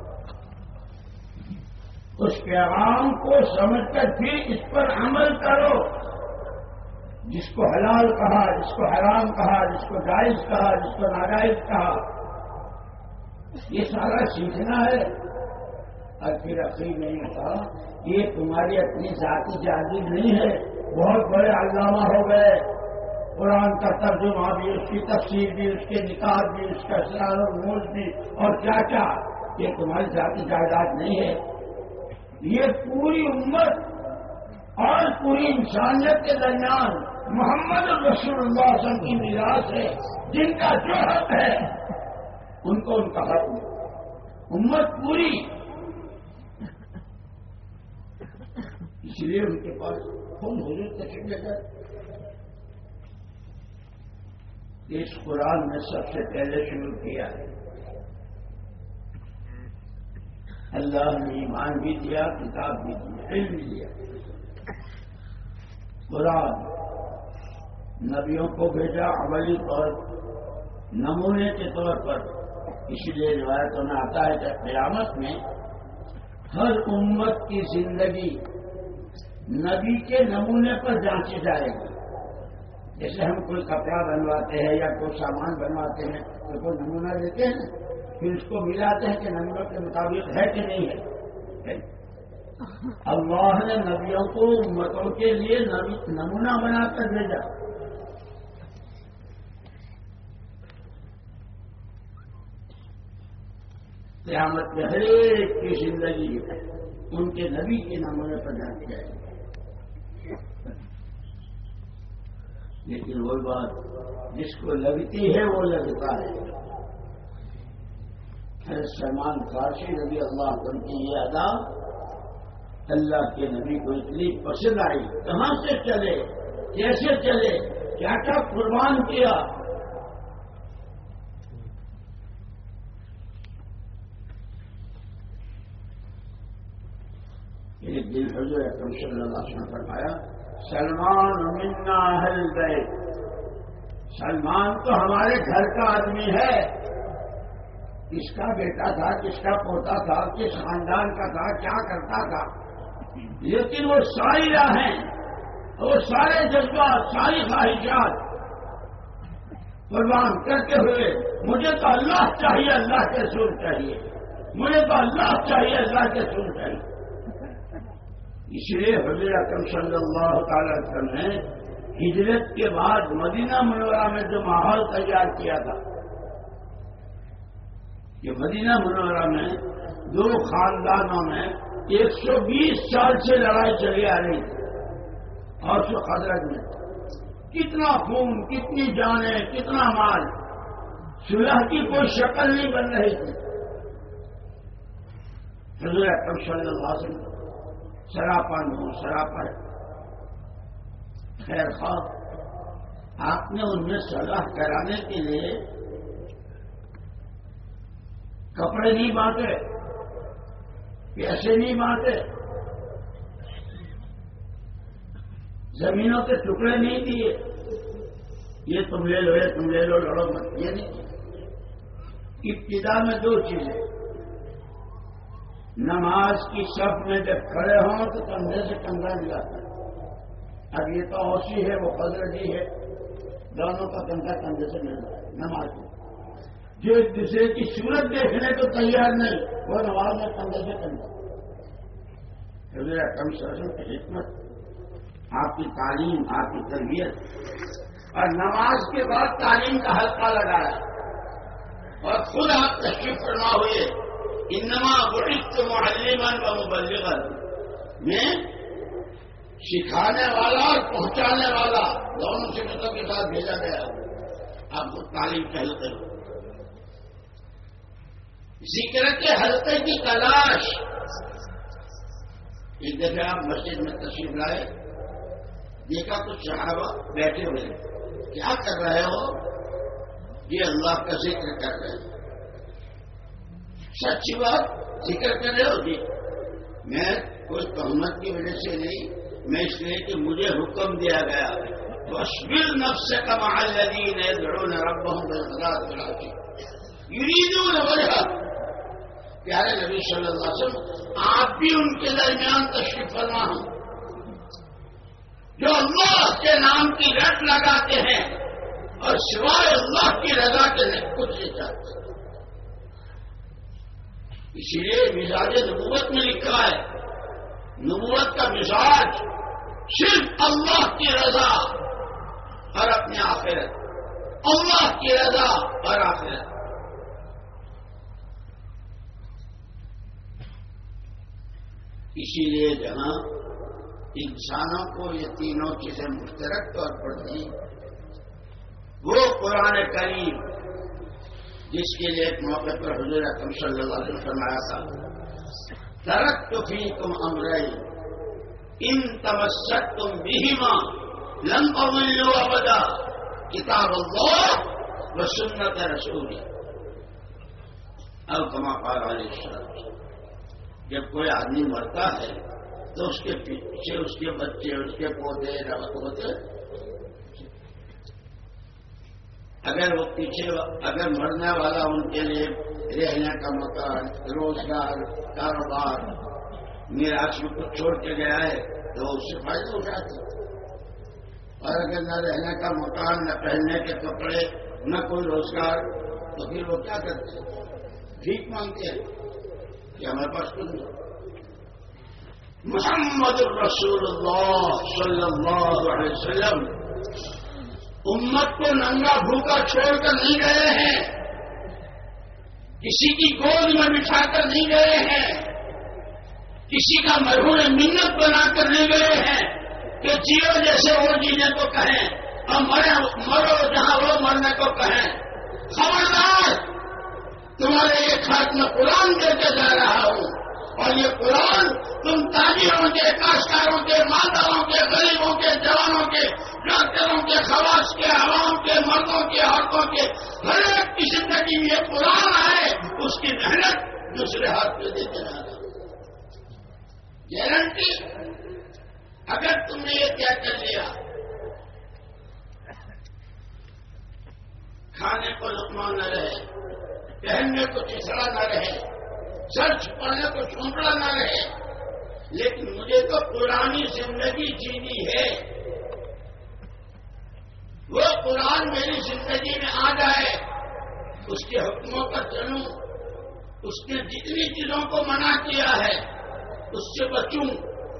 اس پیغام کو سمجھ کر پھر اس پر عمل کرو. جس کو حلال کہا، جس کو حرام کہا، جس کو جائز کہا، جس کو ناجائز کہا، یہ سارا سیکھنا ہے. اور پھر اخیر نہیں ہوتا یہ تمہاری اپنی ذاتی جازی نہیں ہے. بہت بڑے علامہ ہو گئے، قرآن کا ترجمہ بھی، اس کی تفسیر بھی، اس کے نکات بھی، اس کا اسرار و رموز بھی، اور کیا کیا. یہ تمہاری ذاتی جائیداد نہیں ہے. یہ پوری امت اور پوری انسانیت کے درمیان محمد رسول اللہ صلی اللہ علیہ وسلم کی میراث ہے. جن کا جو حق ہے ان کو ان کا حق ہے. امت پوری. اس لیے ان کے پاس ہم حضور تشریف لے کر اس قرآن میں سب سے پہلے شروع کیا ہے. اللہ نے ایمان بھی دیا، کتاب بھی دی، علم بھی دیا. قرآن نبیوں کو بھیجا عملی طور نمونے کے طور پر. اس لیے روایتوں میں آتا ہے کہ قیامت میں ہر امت کی زندگی نبی کے نمونے پر جانچی جائے گی. جیسے ہم کوئی کپڑا بنواتے ہیں یا کوئی سامان بنواتے ہیں تو کوئی نمونہ دیتے ہیں. پھر اس کو ملاتے ہیں کہ نبیوں کے مطابق ہے کہ نہیں ہے. اللہ نے نبیوں کو امتوں کے لیے نمونہ بنا کر بھیجا. قیامت میں ہر ایک کی زندگی ان کے نبی کے نمونے پر جانی جائے گی. لیکن وہ بات جس کو لگتی ہے وہ لگتا ہے. سلمان فارسی رضی اللہ عنہ کی یہ ادا اللہ کے نبی کو اتنی پسند آئی. کہاں سے چلے, کیسے چلے, کیا کیا قربان کیا. ایک دن حضور اکرم صلی اللہ علیہ وسلم فرمایا سلمان منا اہل بیت, سلمان تو ہمارے گھر کا آدمی ہے. کس کا بیٹا تھا, کس کا پوتا تھا, کس خاندان کا تھا, کیا کرتا تھا, لیکن وہ ساری راہیں, وہ سارے جذبات, ساری خواہشات قربان کرتے ہوئے مجھے تو اللہ چاہیے, اللہ کے رسول چاہیے, مجھے تو اللہ چاہیے, اللہ کے رسول چاہیے. اس لیے حضور اکرم صلی اللہ تعالی وسلم نے ہجرت کے بعد مدینہ منورہ میں جو ماحول تیار کیا تھا کہ مدینہ منورہ میں دو خاندانوں میں ایک سو بیس سال سے لڑائی چلی آ رہی تھی, اور سو خزرج میں کتنا خون, کتنی جانیں, کتنا مال, صلح کی کوئی شکل نہیں بن رہی تھی. حضور اکرم صلی اللہ علیہ وسلم سراپا نو سراپا خیر خواہ آپ نے ان میں صلاح کرانے کے لیے کپڑے نہیں بانٹے, پیسے نہیں بانٹے, زمینوں کے ٹکڑے نہیں دیے, یہ تم لے لو, یہ تم لے لو, لڑو مت, یہ نہیں. ابتدا میں دو چیزیں, نماز کی صف میں جب کھڑے ہوں تو کندھے سے کندھا ملاتا ہے. اب یہ تو اوسی ہے, وہ خزرجی ہے, دونوں کا کندھا کندھے سے مل رہا ہے نماز میں. جو ایک دوسرے کی صورت دیکھنے کو تیار نہیں, وہ نماز میں کندھے سے کندھا. حضور اکرم صلی اللہ علیہ وسلم کی حکمت, آپ کی تعلیم, آپ کی تربیت, اور نماز کے بعد تعلیم کا حلقہ لگایا, اور خود آپ تشریف فرما ہوئے. انما بعثت معلما و مبلغا, میں سکھانے والا اور پہنچانے والا دونوں صفتوں کے ساتھ بھیجا گیا. آپ کو تعلیم کے حلقے ہو, ذکر کے حلقے کی تلاش. ایک دفعہ آپ مسجد میں تشریف لائے, دیکھا کچھ صحابہ بیٹھے ہوئے, کیا کر رہے ہو؟ یہ اللہ کا ذکر کر رہے ہیں. سچی بات, ذکر کر رہے ہو؟ جی. میں کوئی تہمت کی وجہ سے نہیں, میں اس لیے کہ مجھے حکم دیا گیا وَاصْبِرْ نَفْسَكَ مَعَ الَّذِينَ يَدْعُونَ رَبَّهُمْ بِالْغَدَاةِ وَالْعَشِيِّ يُرِيدُونَ وَجْهَهُ. پیارے نبی صلی اللہ علیہ وسلم, آپ بھی ان کے درمیان تشریف فرما ہوں جو اللہ کے نام کی رٹ لگاتے ہیں اور سوائے اللہ کی رضا کے کچھ نہیں چاہتے. اسی لیے مزاج نبوت میں لکھا ہے, نبوت کا مزاج صرف اللہ کی رضا اور اپنے آخرت, اللہ کی رضا اور آخرت. اسی لیے جہاں انسانوں کو یہ تینوں چیزیں مشترک طور پر دیں, وہ قرآن کریم جس کے لیے ایک موقع پر حضور اکرم صلی اللہ علیہ وسلم فرمایا تھا ترکت فیکم امرین ان تمسکتم بہما لن تضلوا ابدا, کتاب اللہ و سنت رسولہ. اب کما قال علیہ السلام, جب کوئی آدمی مرتا ہے تو اس کے پیچھے اس کے بچے, اس کے پودے ربط ہوتے. اگر وہ پیچھے اگر مرنے والا ان کے لیے رہنے کا مکان, روزگار, کاروبار, میراث میں کچھ چھوڑ کے گیا ہے تو اس سے فائدہ اٹھاتے. اور اگر نہ رہنے کا مکان, نہ پہننے کے کپڑے, نہ کوئی روزگار, تو پھر وہ کیا کرتے ہیں؟ بھیک مانگتے ہیں کہ ہمارے پاس کچھ نہیں. محمد الرسول اللہ صلی اللہ علیہ وسلم امت کو ننگا بھوکا چھوڑ کر نہیں گئے ہیں, کسی کی گود میں بٹھا کر نہیں گئے ہیں, کسی کا مرہون منت بنا کر نہیں گئے ہیں کہ جیو جیسے وہ جینے کو کہیں اور مرے مرو جہاں وہ مرنے کو کہیں. خبردار, تمہارے ایک ہاتھ میں قرآن دے کے جا رہا ہوں, اور یہ قرآن تم تاجروں کے, کاشتکاروں کے, مالداروں کے, غریبوں کے, جوانوں کے, ڈاکٹروں کے, خواص کے, عوام کے, مردوں کے, عورتوں کے, ہر ایک کی زندگی میں یہ قرآن آئے, اس کی محنت دوسرے ہاتھ پہ دیتے رہنا. گارنٹی اگر تم نے یہ طے کر لیا کھانے کو لقمہ نہ رہے, پہننے کو تیسرا نہ رہے, سر چھپانے کو چھونکڑا نہ رہے, لیکن مجھے تو پرانی زندگی جینی ہے, وہ قرآن میری زندگی میں آ جائے, اس کے حکموں پر چلوں, اس نے جتنی چیزوں کو منع کیا ہے اس سے بچوں,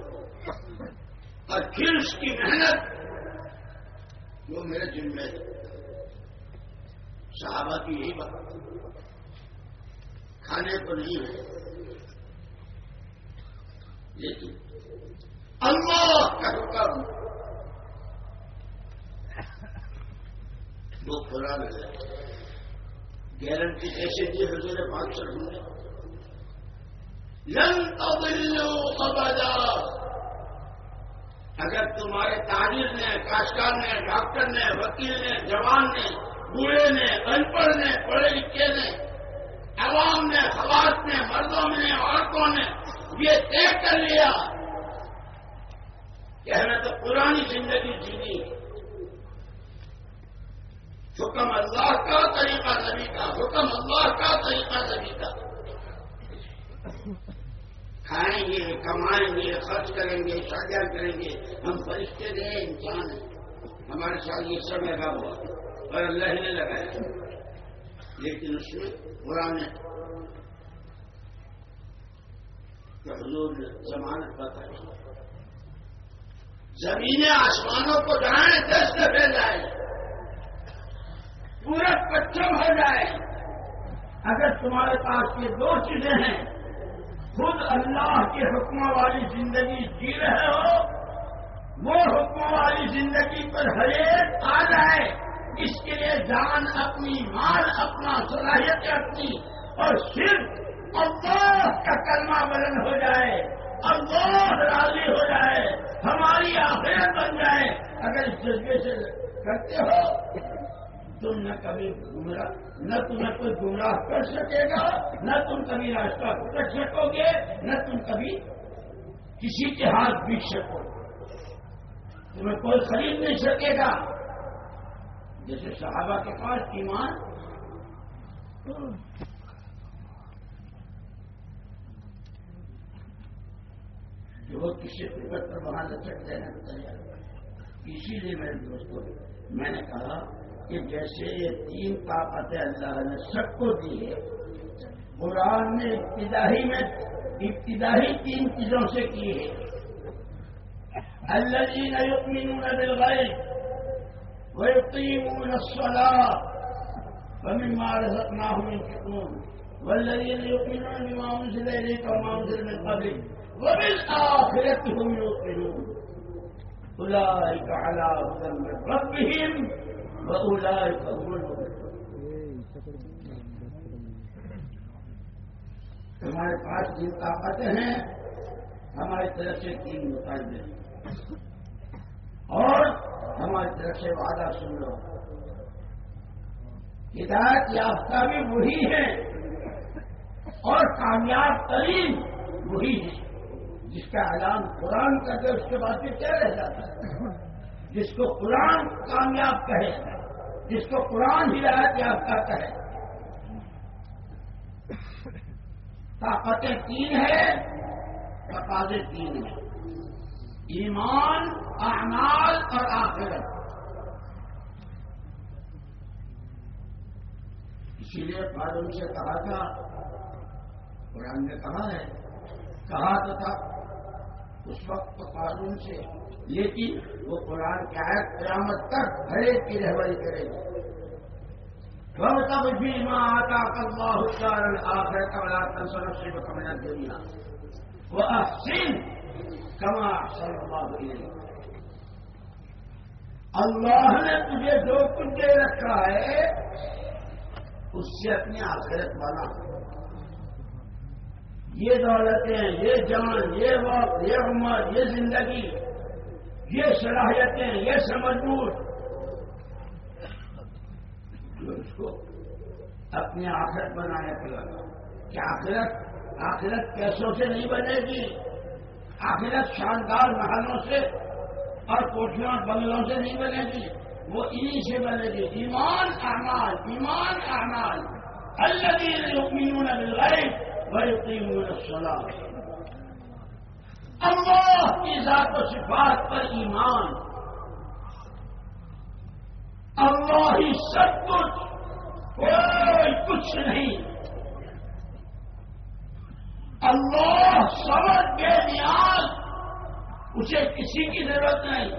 اور پھر اس کی محنت وہ میرے ذمہ ہے. صحابہ کی یہی بات, کھانے کو نہیں ہے لیکن اللہ کا حکم وہ قرآن ہے. گارنٹی کیسے دی حضور پاک صلی اللہ علیہ وسلم نے, لن تضلوا ابدا. اگر تمہارے تاجر نے, کاشتکار نے, ڈاکٹر نے, وکیل نے, جوان نے, بوڑھے نے, ان پڑھ نے, پڑھے لکھے نے, عوام نے, خواص نے, مردوں نے, عورتوں نے یہ طے کر لیا کہ ہمیں تو پرانی زندگی جینی ہے, حکم اللہ کا, طریقہ نبی کا, حکم اللہ کا, طریقہ نبی کا. کھائیں گے, کمائیں گے, خرچ کریں گے, شادیاں کریں گے, ہم فرشتے نہیں انسان ہیں, ہمارے ساتھ یہ سب لگا ہوا اور اللہ نے لگایا, لیکن اس میں قرآن کہ حضور نے ضمانت بتائی, زمینیں آسمانوں کو جائیں, دس دفعے جائیں, پورا پچھم ہو جائے, اگر تمہارے پاس یہ دو چیزیں ہیں, خود اللہ کے حکموں والی زندگی جی رہے ہو, وہ حکموں والی زندگی پر حریت آ جائے, اس کے لیے جان اپنی, مال اپنا, صلاحیت اپنی, اور صرف اللہ کا کلمہ بلند ہو جائے, اللہ راضی ہو جائے, ہماری آخرت بن جائے. اگر اس جذبے سے کرتے ہو تم نہ کبھی گمراہ, نہ تمہیں کوئی گمراہ کر سکے گا, نہ تم کبھی راستہ پکڑ سکو گے, نہ تم کبھی کسی کے ہاتھ بیچ سکو گے, تمہیں کوئی خرید نہیں سکے گا. جیسے صحابہ کے پاس ایمان جو وہ کسی قیمت پر بنا نہ سکتے ہیں تیار. اسی لیے میرے دوستوں میں نے کہا کہ جیسے یہ تین طاقتیں اللہ نے سب کو دی ہے, قرآن نے ابتدائی میں ابتدائی تین چیزوں سے کی ہے. الذین یؤمنون بالغیب ویقیمون الصلاۃ ومما رزقناهم ينفقون والذین یؤمنون بما انزل الیک وما انزل من قبلک وبالآخرۃ هم یوقنون اولئک علی ھدی من ربهم وَأُولَٰئِكَ هُمُ الْمُفْلِحُونَ. ہمارے پاس جن طاقتیں ہیں ہماری طرف سے تین مطالبے اور ہماری طرف سے وعدہ سن لو. ہدایت یافتہ بھی وہی ہے اور کامیاب ترین وہی ہے جس کا اعلان قرآن کرتے اس کے بعد پھر کیا رہ جاتا ہے. جس کو قرآن کامیاب کہے, جس کو قرآن ہدایت یافتہ کہے. طاقتیں تین ہیں, تقاضے تین ہیں, ایمان, اعمال اور آخرت. اسی لیے قانون سے کہا تھا قرآن نے کہا ہے، کہا تو تھا اس وقت تو قانون سے، لیکن وہ قرآن کی آیت قیامت تک ہر ایک کی رہبری کرے گی۔ وَابْتَغِ فِيمَا آتَاكَ اللَّهُ الدَّارَ الْآخِرَةَ وَلَا تَنْسَ نَصِيبَكَ مِنَ الدُّنْيَا وَأَحْسِنْ كَمَا أَحْسَنَ اللَّهُ إِلَيْكَ۔ اللہ نے تجھے جو کچھ دے رکھا ہے اس سے اپنی آخرت بنا۔ یہ دولتیں، یہ جان، یہ وقت، یہ عمر، یہ زندگی، یہ صلاحیتیں، یہ سمجھ جو اس کو اپنی آخرت بنانے کے لگا کہ آخرت آخرت پیسوں سے نہیں بنے گی، آخرت شاندار محلوں سے اور کوٹھیوں اور بنگلوں سے نہیں بنے گی، وہ انہی سے بنے گی۔ ایمان اعمال، ایمان اعمال، الذین یؤمنون بالغیب ویقیمون الصلاۃ۔ اللہ کی ذات و صفات پر ایمان، اللہ ہی سب کچھ، کوئی کچھ نہیں، اللہ سمجھ بے نیاز، اسے کسی کی ضرورت نہیں۔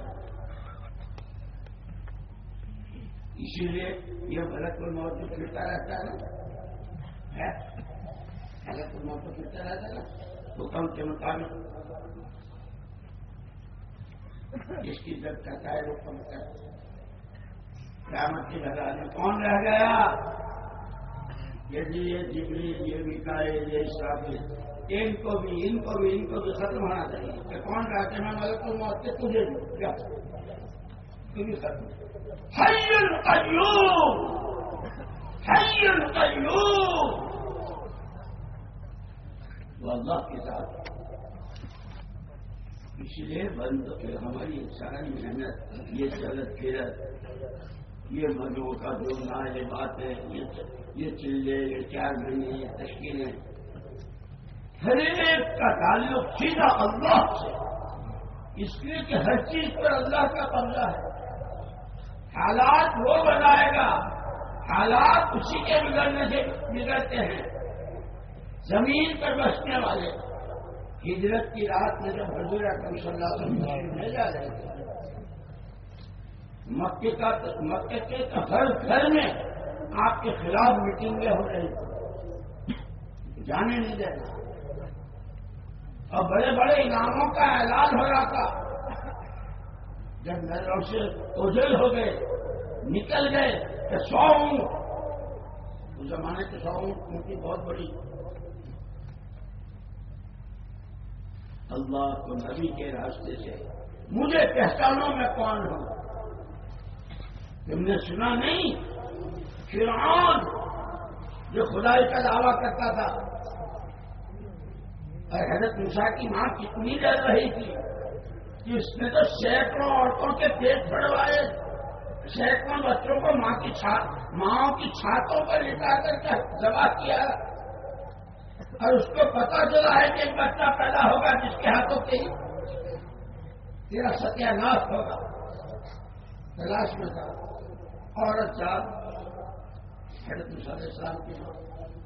اسی لیے یہ ملک الموت جو پھرتا رہتا ہے، ملک الموت تو پھرتا رہتا ہے نا حکم کے مطابق، جس کی جب کہتا ہے وہ کم کرتا ہے۔ قیامت کی لگا میں کون رہ گیا؟ یہ جی یہ جبریل، یہ میکائیل، یہ اسرافیل، ان کو بھی ان کو بھی ان کو بھی ختم ہونا چاہیے کہ کون رہتے ہیں ملک الموت کے تجھے بھی کیا بھی ختم۔ حی القیوم، حی القیوم، وہ اللہ کے ساتھ۔ اس لیے بند کہ ہماری ساری محنت، یہ چلت پھرت، یہ مدعو کا جوڑنا، یہ باتیں، یہ چلے، یہ چار مہینے، یہ تشکیلیں، ہر ایک کا تعلق سیدھا اللہ سے، اس لیے کہ ہر چیز پر اللہ کا قبضہ ہے۔ حالات وہ بنائے گا، حالات اسی کے بگڑنے سے بگڑتے ہیں۔ زمین پر بسنے والے ہجرت کی رات میں جب حضور اکرم صلی اللہ علیہ وسلم لے جا رہے تھے، مکے کا مکے کے ہر گھر میں آپ کے خلاف میٹنگیں ہو رہی تھی، جانے نہیں دینا، اور بڑے بڑے انعاموں کا اعلان ہو رہا تھا۔ جب نظروں سے اوجھل ہو گئے، نکل گئے کہ سو اونٹ، اس زمانے کے سو اونٹ ان کی بہت بڑی۔ اللہ کو نبی کے راستے سے مجھے پہچانو میں کون ہوں۔ تم نے سنا نہیں فرعون جو خدائی کا دعویٰ کرتا تھا، اور حضرت موسیٰ کی ماں کتنی ڈر رہی تھی کہ اس نے تو سینکڑوں عورتوں کے پیٹ بڑھوائے، سینکڑوں بچوں کو ماں کی ماں کی چھاتوں پر لٹا کر کے ذبح کیا، اور اس کو پتا چلا ہے کہ ایک بچہ پیدا ہوگا جس کے ہاتھوں سے تیرا ستیہ ناش ہوگا۔ تلاش میں تھا عورت صاحب حضرت موسیٰ علیہ السلام کی ماں،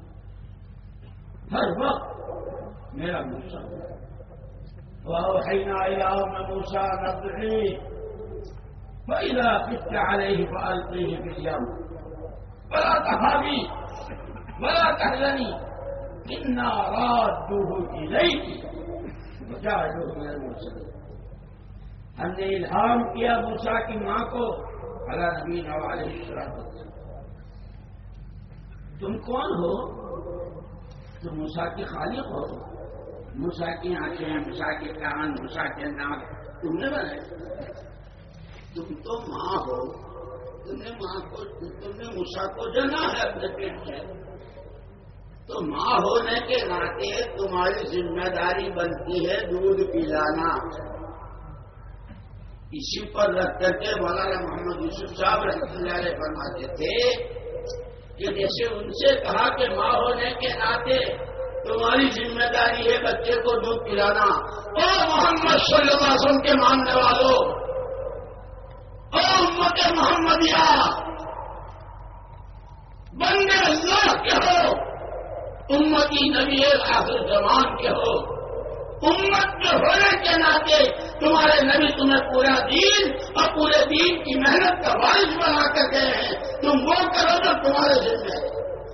ہر وقت میرا موسیٰ وَأَوْحَيْنَا إِلَىٰ أُمِّ مُوسَىٰ أَنِ ارْضِعِيهِ فَإِذَا خِفْتِ عَلَيْهِ فَأَلْقِيهِ فِي الْيَمِّ وَلَا تَخَافِي وَلَا تَحْزَنِي إِنَّا رَادُّوهُ إِلَيْكِ وَجَاعِلُوهُ مِنَ الْمُرْسَلِينَ۔ ہم نے الہام کیا موسیٰ کی ماں کو، علی نبینا علیہ السلام، تم کون ہو؟ تم موسیٰ کی خالق ہو، موسیٰ کی آنکھیں، موسیٰ کے کان، موسیٰ کے ناک تم نے بنائے، تم تو ماں ہو، تم نے ماں کو تم نے موسیٰ کو جنا ہے اپنے پیٹ سے، تو ماں ہونے کے ناطے تمہاری ذمہ داری بنتی ہے دودھ پلانا۔ اسی پر رکھ کر کے مولانا محمد یوسف صاحب رحمۃ اللہ علیہ فرماتے تھے کہ جیسے ان سے کہا کہ ماں ہونے کے ناطے تمہاری ذمہ داری ہے بچے کو دودھ پلانا، اور محمد صلی اللہ علیہ وسلم کے ماننے والوں، اور امت محمدیہ، بندے اللہ کے ہو، امتی نبی آخر زمان کے ہو، امت کے ہونے کے ناطے تمہارے نبی تمہیں پورا دین اور پورے دین کی محنت کا وارث بنا کر گئے ہیں، تم وہ کرو جو تمہارے ذمہ ہے۔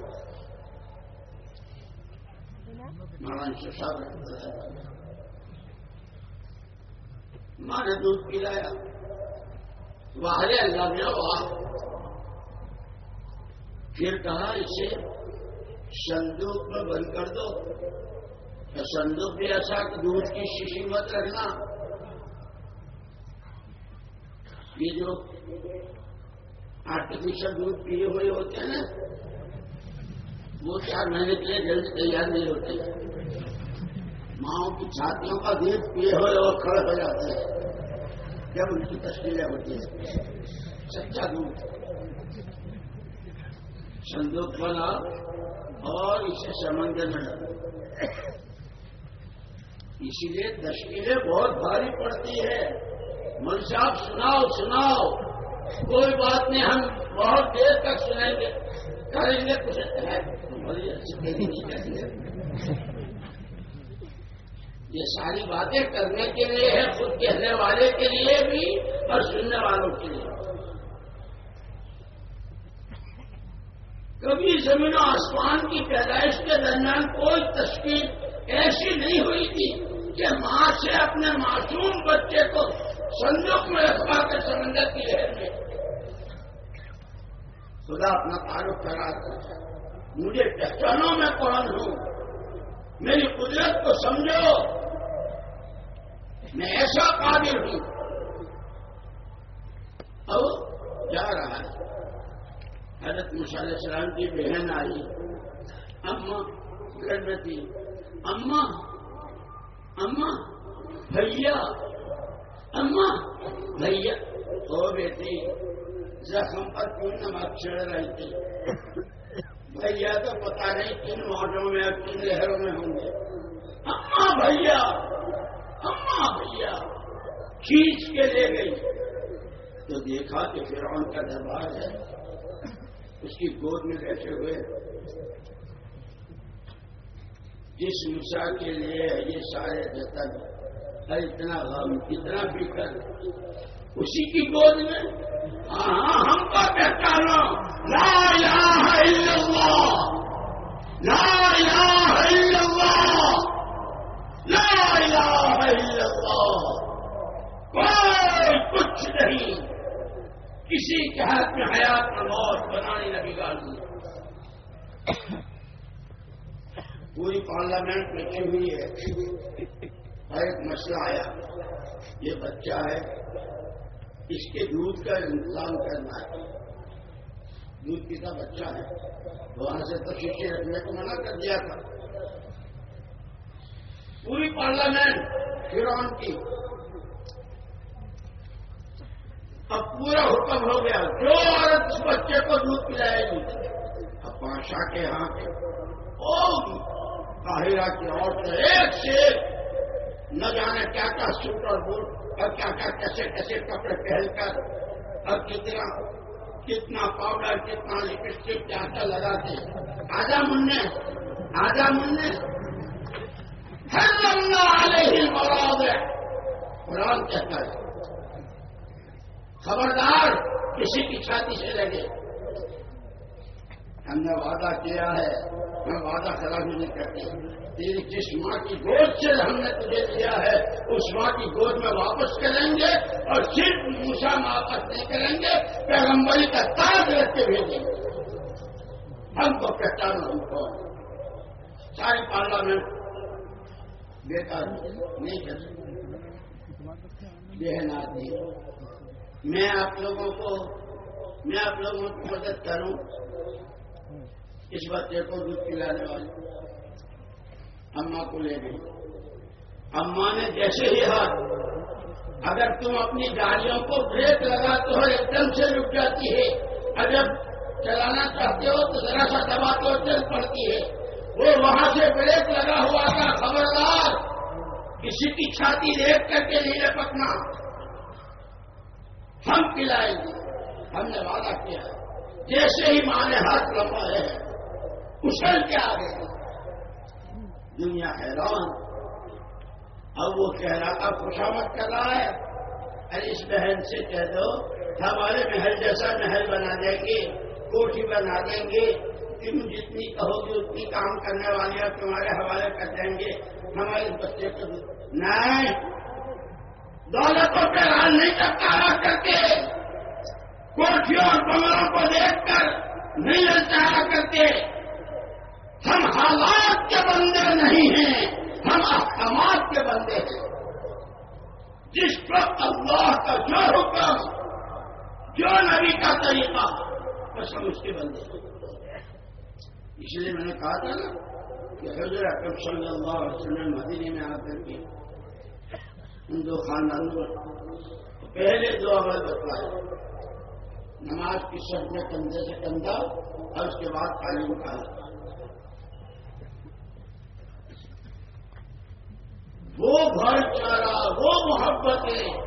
مولانا صاحب ماں نے دودھ پلایا، واہ اللہ نے واہ، پھر کہا اسے صندوق میں بند کر دو، صندوق بھی ایسا کہ دودھ کی شیشی مت رکھنا، یہ جو آرٹیفیشل دودھ پیے ہوئے ہوتے ہیں نا وہ چار مہینے کے لیے جلدی تیار نہیں ہوتے، ماؤں کی چھاتیوں کا دودھ پیے ہوئے وہ کھڑے ہو جاتے ہیں جب ان کی تشکیلیں ہوتی ہیں، سچا دودھ۔ صندوق بنا اور اسے سمندر میں ڈالا، اسی لیے تشکیلیں بہت بھاری پڑتی ہے۔ مول صاحب سناؤ سناؤ، کوئی بات نہیں، ہم بہت دیر تک سنیں گے، کریں گے کچھ ہے بڑی اچھی دیری نہیں چاہیے۔ یہ ساری باتیں کرنے کے لیے ہے، خود کہنے والے کے لیے بھی اور سننے والوں کے لیے۔ کبھی زمین و آسمان کی پیدائش کے درمیان کوئی تشکیل ایسی نہیں ہوئی تھی کہ ماں سے اپنے معصوم بچے کو صندوق میں رکھوا کر سمندر کی لہر میں خدا اپنا تعارف کراتا ہے، مجھے پہچانو میں کون ہوں، میری قدرت کو سمجھو، میں ایسا قادر ہوں۔ اب جا رہا ہے، حضرت موسیٰ علیہ السلام کی بہن آئی، اماں گھر میں تھی، اماں اماں بھیا اماں بھیا، او بیٹی زخم پر کیوں نمک چڑھ رہی تھی؟ بھیا تو پتا نہیں کن موجوں میں اور کن لہروں میں ہوں گے، اماں بھیا اماں بھیا کھینچ کے لے گئی تو دیکھا کہ فرعون کا دربار ہے، اس کی گود میں بیٹھے ہوئے جس موسیٰ کے لیے یہ سارے جتن ہے، اتنا غم اتنا فکر اسی کی گود میں، ہاں ہاں ہم کو پہچانو، لا الہ الا اللہ، لا الہ الا اللہ، لا الہ الا اللہ، کوئی کچھ نہیں، کسی کے ہاتھ میں حیات میں موت بنانی نبی گالی۔ پوری پارلیمنٹ بیٹھی ہوئی ہے، اور ایک مسئلہ آیا، یہ بچہ ہے، اس کے دودھ کا انتظام کرنا ہے، دودھ پیتا بچہ ہے، وہاں سے تو شیشے رکھنے کو منع کر دیا تھا۔ پوری پارلیمنٹ فرعون کی، اب پورا حکم ہو گیا، جو عورت اس بچے کو دودھ پلائے گی، اب بادشاہ کے ہاں کے او قاہرہ کی عورتیں ایک سے ایک نہ جانے کیا کیا سوٹ اور بوٹ اور کیا کیا کیسے کیسے کپڑے پہن کر اور کتنا کتنا پاؤڈر کتنا لپسٹک کیا کیا لگاتے، آجا مننے آجا مننے حرم اللہ علیہ المواضع، قرآن کہتا ہے خبردار کسی کی چھاتی سے لگے۔ ہم نے وعدہ کیا ہے، ہم وعدہ خرابی نہیں کرتے، تیری جس ماں کی گود سے ہم نے تجھے دیا ہے اس ماں کی گود میں واپس کریں گے، اور صرف موسیٰ واپس نہیں کریں گے، پیغمبری کا تاج رکھ کے بھیجیں گے۔ ہم کو پہچانو، ہم کو ساری پارلیمنٹ بیٹا نہیں کر سکتے، بہن آدمی، میں آپ لوگوں کو میں آپ لوگوں کی مدد کروں، اس بچے کو دودھ پلانے والی اماں کو لے گئی، اماں نے جیسے ہی ہاتھ، اگر تم اپنی گاڑیوں کو بریک لگاتے ہو ایک دم سے رک جاتی ہے، اور جب چلانا چاہتے ہو تو ذرا سا دباتے ہو چل پڑتی ہے، وہ وہاں سے بریک لگا ہوا تھا، خبردار کسی کی چھاتی دیکھ کر کے نہیں لپکنا، ہم پلائیں گے، ہم نے وعدہ کیا۔ جیسے ہی ماں نے ہاتھ لمبا ہے اچھل کے آ گئے، دنیا حیران. اب وہ کہہ رہا اب خوشامد کر رہا ہے. ارے اس بہن سے کہہ دو ہمارے محل جیسا محل بنا دیں گے, کوٹھی بنا دیں گے, تم جتنی کہو گی اتنی کام کرنے والی ہے تمہارے حوالے کر دیں گے. ہمارے بچے کو نہیں, دولتوں پہ راج نہیں کرتا کر کے, کوٹھیوں اور بنگلوں کو دیکھ کر نہیں للچایا کرتے. ہم حالات کے بندے نہیں ہیں, ہم احکامات کے بندے ہیں. جس وقت اللہ کا جو حکم, جو نبی کا طریقہ, بس ہم اس کے بندے ہیں. اس لیے میں نے کہا تھا نا کہ حضرت اکرم صلی اللہ علیہ وسلم مدینے میں آ کر کے ان دو خاندانوں کو پہلے دو عمل بتلائے, نماز کی شرط میں کندھے سے کندھا اور اس کے بعد تعلیم کا. وہ گھر چارہ, وہ محبتیں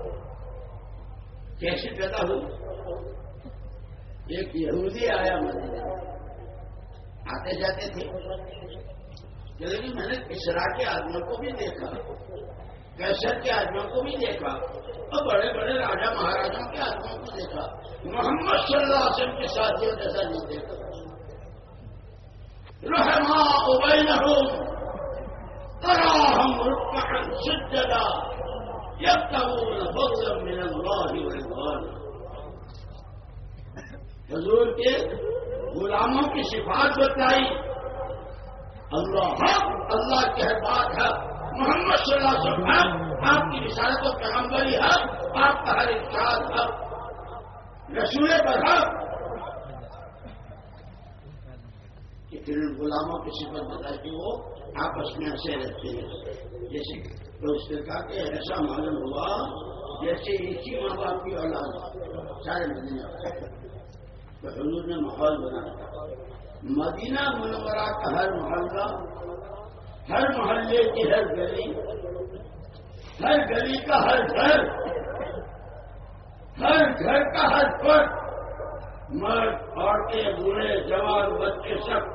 کیسے پیدا ہوئی. ایک یہودی آیا مدینے میں, آتے جاتے تھے, لیکن میں نے کسرا کے آدمیوں کو بھی دیکھا, کیسر کے آدمیوں کو بھی دیکھا, اور بڑے بڑے راجا مہاراجوں کے آدمیوں کو دیکھا. محمد صلی اللہ علیہ وسلم کے ساتھیوں جیسا نہیں دیکھا. رحماء بینہم تراہم رکعا سجدا یبتغون فضلا من اللہ ورضوانا. حضور کے غلاموں کی صفات بتائی. اللہ حق, اللہ کی ہر بات ہے. محمد صلی اللہ علیہ وسلم آپ کی رسالت و پیغمبری حق, آپ کا ہر ارشاد حق, رسول پر حق. کہ پھر ان غلاموں کی صفت بتائی کہ وہ آپس میں ایسے رہتے ہیں. جیسے تو اس نے کہا کہ ایسا معلوم ہوا جیسے اسی ماں باپ کی اولاد سارے مدینہ والے. تو حضور نے ماحول بنایا. مدینہ منورہ کا ہر محلہ, ہر محلے کی ہر گلی, ہر گلی کا ہر گھر, ہر گھر کا ہر فرد, مرد, عورتیں, بوڑھے, جوان, بچے, سب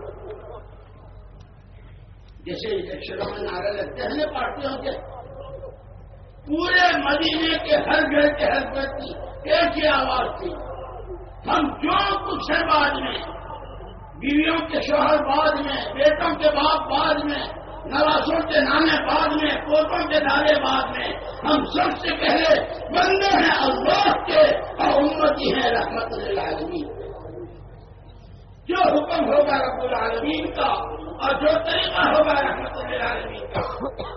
جیسے الیکشنوں میں نعرے لگتے ہیں نا پارٹیوں کے, پورے مدینے کے ہر گھر کے ہر گھر کی ایک ہی آواز تھی. ہم جو کچھ ہے بعد میں, بیویوں کے شوہر بعد میں, بیٹوں کے باپ بعد میں, نوازوں کے نانے بعد میں, پوتوں کے نالے بعد میں, ہم سب سے پہلے بندے ہیں اللہ کے اور امتی ہیں رحمت للعالمین. جو حکم ہوگا رب العالمین کا اور جو طریقہ ہوگا رحمت للعالمین کا,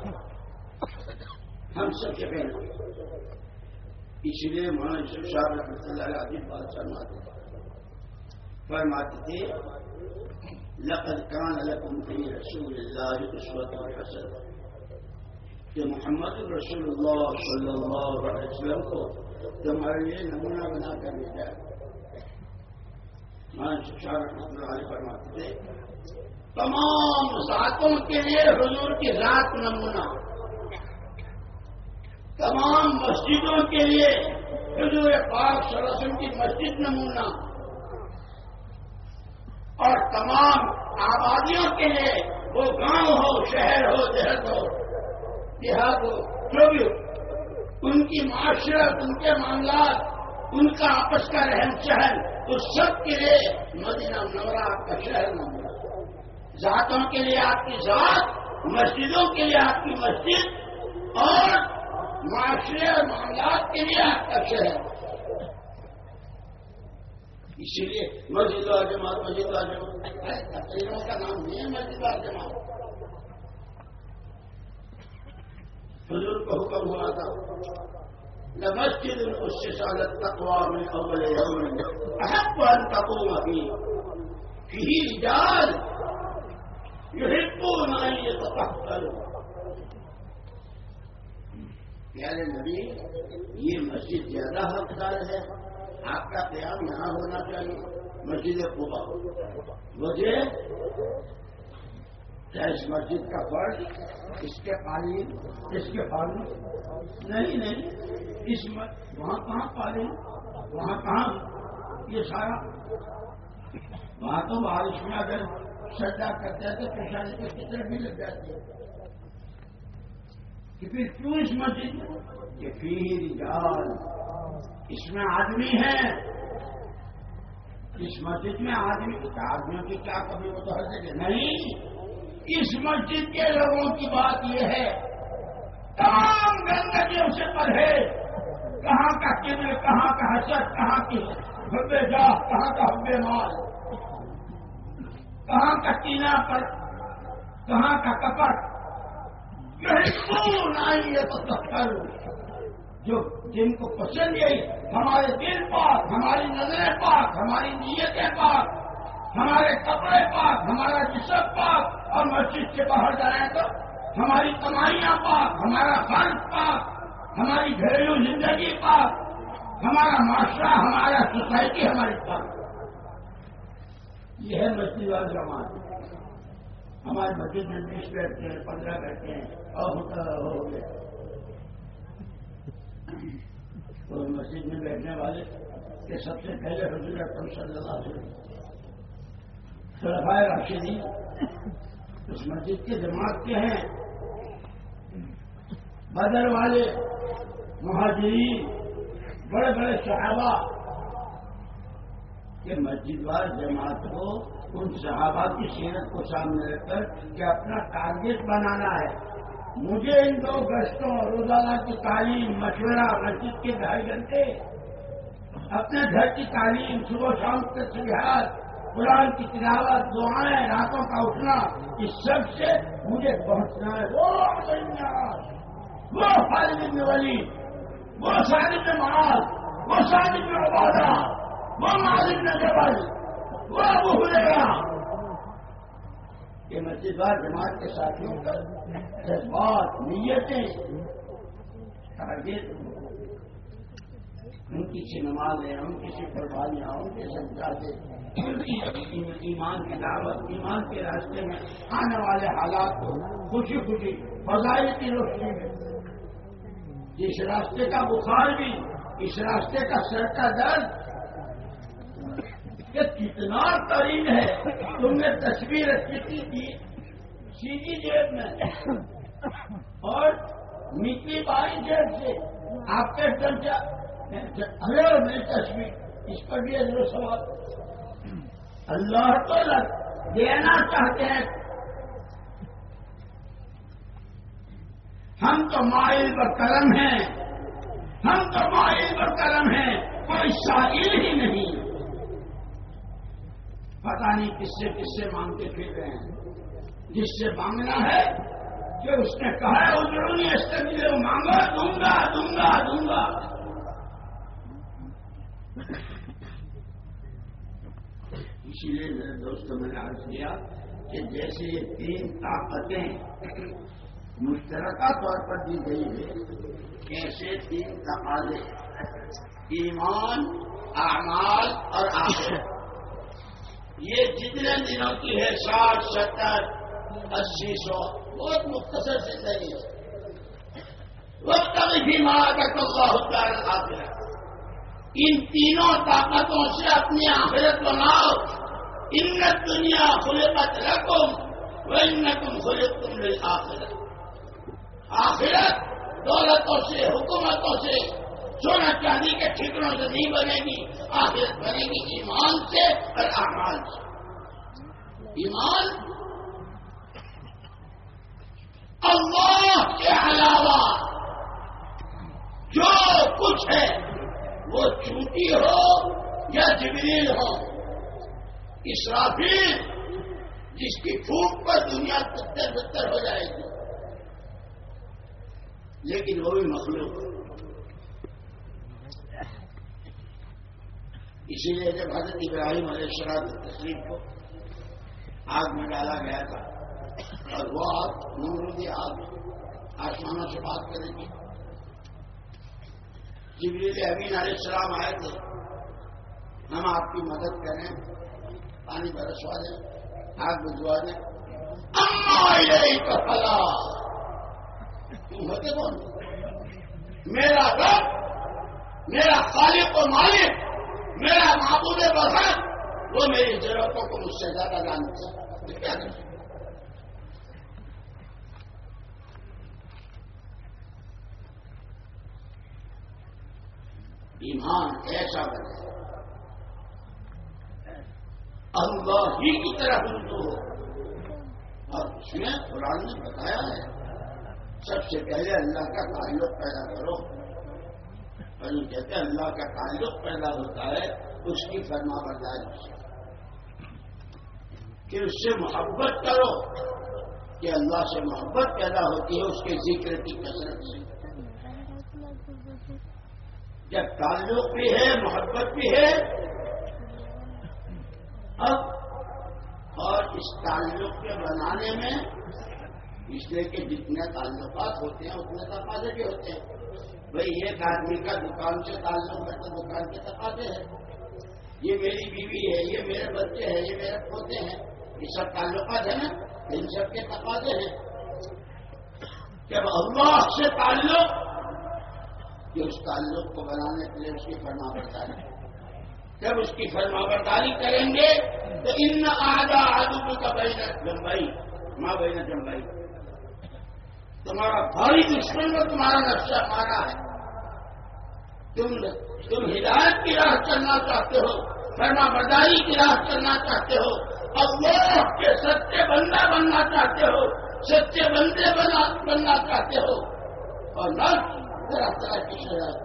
ہم سب سے پہلے. اس لیے مولانا یوسف صاحب رحمۃ اللہ علیہ عجیب بات فرماتے فرماتے تھے لقد كان لكم في رسول الله اسوة حسنة, کہ محمد رسول اللہ صلی اللہ علیہ وسلم کو تمہارے لیے نمونہ بنا کر بھیجا. مولانا یوسف صاحب رحمۃ اللہ علیہ فرماتے تھے تمام ذاتوں کے لیے حضور کی ذات نمونہ, تمام مسجدوں کے لیے حضور پاک صلی اللہ علیہ وسلم کی مسجد نمونہ, اور تمام آبادیوں کے لیے, وہ گاؤں ہو, شہر ہو, دیہات ہو, دیہات ہو, جو بھی ہو, ان کی معاشرت, ان کے معاملات, ان کا آپس کا رہن سہن, اس سب کے لیے مدینہ منورہ آپ کا شہر نمونہ. ذاتوں کے لیے آپ کی ذات, مسجدوں کے لیے آپ کی مسجد, اور معاشرے اور معاملات کے لیے آپ کا شہر. اسی لیے مسجد و جماعت, مسجد و جماعت تقریروں کا نام نہیں ہے مسجد و جماعت. حضور کو حکم ہوا تھا لمسجد اسس علی التقوى من اول يوم احق ان تقوم فيه فيه رجال يحبون ان يتطهروا. پیارے نبی, یہ مسجد زیادہ حقدار ہے, آپ کا قیام یہاں ہونا چاہیے. مسجد قباء وجہ کیا اس مسجد کا فرض, اس کے قالین, اس کے قانون نہیں, نہیں, اس وہاں کہاں قالین, وہاں کہاں یہ سارا وہاں تو بارش میں اگر سجدہ کرتے ہیں تو پیشانی کے کتنے بھی لگ جاتی ہے. کہ پھر کیوں اس مسجد میں کہ فیہ رجال، اس میں آدمی ہے. اس مسجد میں آدمی آدمیوں کی کیا کبھی وہ تو ہر جگہ نہیں. اس مسجد کے لوگوں کی بات یہ ہے تمام گندگیوں سے پرہیز. کہاں کا کبر، کہاں کا حسد، کہاں کی حب جاہ، کہاں کا حب مال، کہاں کا کینہ پر، کہاں کا کپٹ. یحبون ان یتطہروا، جو جن کو پسند یہی ہمارے دل پاک، ہماری نظریں پاک، ہماری نیتیں پاک، ہمارے کپڑے پاک، ہمارا جسم پاک، اور مسجد سے باہر جائیں تو ہماری کمائیاں پاک، ہمارا خرچ پاک، ہماری گھریلو زندگی پاک، ہمارا معاشرہ، ہمارا سوسائٹی ہماری پاک. یہ ہے مسجد وال جماعت. ہمارے مسجد میں بیس بیٹھتے ہیں، پندرہ بیٹھتے ہیں اور ہوتا ہو گیا. اور مسجد میں بیٹھنے والے کے سب سے پہلے حضور اکرم صلی اللہ علیہ وسلم خلفائے راشدین اس مسجد کے جماعت کے ہیں. بدر والے، مہاجرین، بڑے بڑے صحابہ کہ مسجد وال جماعت کو ان صحابہ کی سیرت کو سامنے رکھ کر کہ اپنا ٹارگیٹ بنانا ہے. مجھے ان دو گشتوں روزانہ کی تعلیم، مشورہ، مسجد کے ڈھائی گھنٹے، اپنے گھر کی تعلیم، صبح شام کے تسبیحات، قرآن کی تلاوت، دعائیں، راتوں کا اٹھنا، اس سب سے مجھے پہنچنا ہے. وہ وہ خالد بن ولید، وہ سعد بن معاذ، وہ سعد بن عبادہ، وہ معاذ بن جبل، وہ ابو ہریرہ. یہ مسجد وال جماعت کے ساتھیوں کا جذبات، نیتیں، ٹارگیٹ، ان کی سی نمازیں، ان کی سی قربانیاں، ان کے سجدے، ان کی ایمان کی دعوت، ایمان کے راستے میں آنے والے حالات کو خوشی خوشی فضائل کی روشنی میں، اس راستے کا بخار بھی، اس راستے کا سر کا درد کہ کتنا قریب ہے. تم نے تصویر رکھی تھی سیدھی جیب میں اور مٹی باری جیب سے آپ کے درجہ ارے میری تصویر، اس پر بھی ادھر سوال. اللہ تو دینا چاہتے ہیں. ہم تو مائل پر کرم ہیں، ہم تو مائل پر کرم ہیں، کوئی سائل ہی نہیں. پتہ نہیں کس سے کس سے مانگتے پھر رہے ہیں. جس سے مانگنا ہے کہ اس نے کہا ہے ادھرونی استغفر، مانگو دوں گا دوں گا دوں گا. اسی لیے میرے دوستوں میں نے عرض کیا کہ جیسے یہ تین طاقتیں مشترکہ طور پر دی گئی ہے، ایسے تین تقاضے ایمان، اعمال اور آخرت، یہ جتنے دنوں کی ہے ساٹھ ستر اسی سو بہت مختصر زندگی ہے. وقت بھی ماں کا الدار الآخرہ. ان تینوں طاقتوں سے اپنی آخرت بناؤ. ان دنیا خلقت لکم وانکم خلقتم للآخرہ. آخرت دولتوں سے، حکومتوں سے، سونا چاندی کے ٹھکروں سے نہیں بنے گی. آخرت بنے گی ایمان سے اور اعمال سے. ایمان اللہ کے علاوہ جو کچھ ہے وہ چونٹی ہو یا جبریل ہو، اسرافیل جس کی پھونک پر دنیا تتر بتر ہو جائے گی، لیکن وہ بھی مخلوق ہے. اسی لیے جب حضرت ابراہیم علیہ السلام کی تشریف کو آگ میں ڈالا گیا تھا اور وہ آگ نمرودی آگ آسمانوں سے بات کرے گی، جبریل امین علیہ السلام آئے تھے، ہم آپ کی مدد کریں، پانی برسوا دیں، آگ بجھوا دیں. فلا تم ہوتے کون؟ میرا رب، میرا خالق و مالک، میرا معبود بزرگ وہ میری ضرورتوں کو مجھ سے زیادہ جانتے ہیں، کیا کریں؟ ایمان ایسا بنے اللہ ہی کی طرف رجوع ہو، اور اس میں قرآن نے بتایا ہے سب سے پہلے اللہ کا تعلق پیدا کرو، اور یہ کہتے ہیں اللہ کا تعلق پیدا ہوتا ہے اس کی فرما برداری سے، پھر اس سے محبت کرو کہ اللہ سے محبت پیدا ہوتی ہے اس کے ذکر کی کثرت سے، جب تعلق بھی ہے محبت بھی ہے، اب اور اس تعلق کے بنانے میں اس لیے کہ جتنے تعلقات ہوتے ہیں اتنے تقاضے بھی ہوتے ہیں، بھئی ایک آدمی کا دکان سے تعلق ہے تو دکان کے تقاضے ہیں، یہ میری بیوی ہے، یہ میرے بچے ہیں، یہ میرے پوتے ہیں، یہ سب تعلقات ہیں نا، ان سب کے تقاضے ہیں۔ جب اللہ سے تعلق کہ اس تعلق کو بنانے کے لیے اس کی فرما برداری، جب اس کی فرما برداری کریں گے تو ان آدھا آدھو کا بہن جمبئی ماں بہن جمبئی، تمہارا بھاری دشمن کو تمہارا نقشہ مارا ہے، تم تم ہدایت کی راہ چلنا چاہتے ہو، فرما برداری کی راہ چلنا چاہتے ہو، اللہ کے سچے بندہ بننا چاہتے ہو، سچے بندے بننا چاہتے ہو، اور نہ طرح طرح کی شرائط۔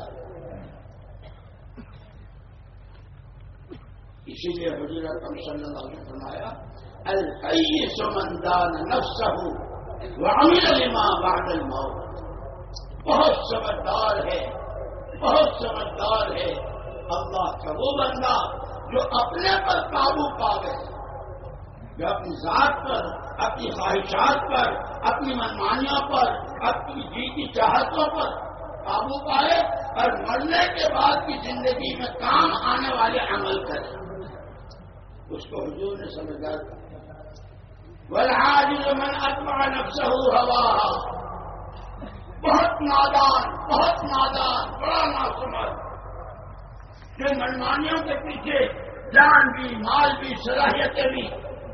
اسی لیے حضور اکرم صلی اللہ علیہ وسلم نے فرمایا القیس من دان نفسہ وعمل لما بعد الموت، بہت سمجھدار ہے، بہت سمجھدار ہے اللہ کا وہ بندہ جو اپنے پر قابو پاوے، جو اپنی ذات پر، اپنی خواہشات پر، اپنی منمانیوں پر، اپنی جی کی چاہتوں پر قابو پائے، اور مرنے کے بعد کی زندگی میں کام آنے والے عمل کرے، اس کو حضور نے سمجھا۔ والعاجز من اتبع نفسه هواها، بہت نادان، بہت نادان، بڑا ناسمجھ، جو منمانیوں کے پیچھے جان بھی، مال بھی، صلاحیتیں بھی،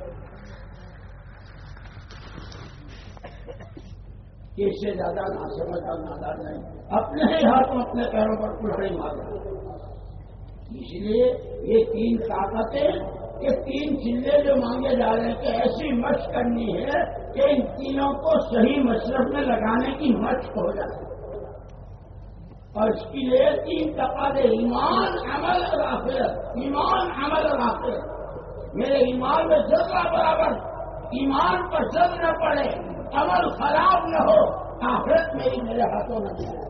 اس سے زیادہ ناسمجھ اور نادان نہیں، اپنے ہی ہاتھوں اپنے پیروں پر کلہڑی مار رہا ہے۔ اس لیے یہ تین طاقتیں، یہ تین چیزیں جو مانگے جا رہے ہیں کہ ایسی مشق کرنی ہے کہ ان تینوں کو صحیح مصرف میں لگانے کی مشق ہو جائے، اور اس کے لیے تین تقاضے ایمان، عمل اور آخرت، ایمان، عمل اور آخرت۔ میرے ایمان میں ذرہ برابر ایمان پر زد نہ پڑے، عمل خراب نہ ہو، آخرت میری میرے ہاتھوں نہ جائے،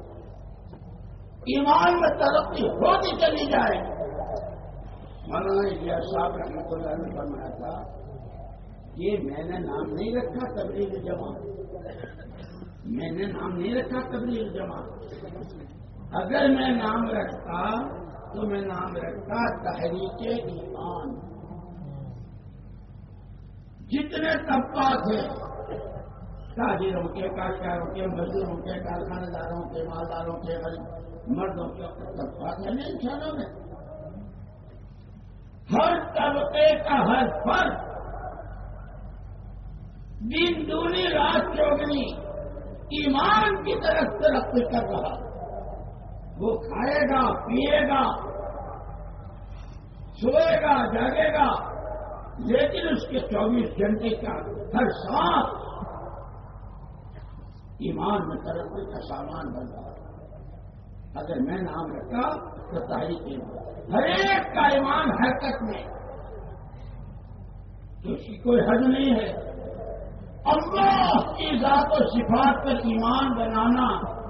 ایمان میں ترقی ہوتی چلی جائے۔ مولانا الیاس صاحب رحمۃ اللہ نے فرمایا تھا یہ میں نے نام نہیں رکھا تبلیغ جماعت، میں نے نام نہیں رکھا تبلیغ جماعت، اگر میں نام رکھتا تو میں نام رکھتا تحریک ایمان۔ جتنے طبقات ہیں، تاجروں کے، کاشتکاروں کے، مزدوروں کے، کارخانہ داروں کے، مالداروں کے، مردوں کے طبقات ہیں انسانوں میں، ہر طبقے کا ہر فرد دن دونی رات چوگنی ایمان کی طرف ترقی کر رہا، وہ کھائے گا، پیے گا، سوئے گا، جاگے گا، لیکن اس کے چوبیس گھنٹے کا ہر سانس ایمان میں ترقی کا سامان بن رہا۔ اگر میں نام رکھا تو تاریخ ہر ایک کا ایمان حرکت میں، تو اس کی کوئی حد نہیں ہے۔ اللہ کی ذات و صفات پر ایمان بنانا،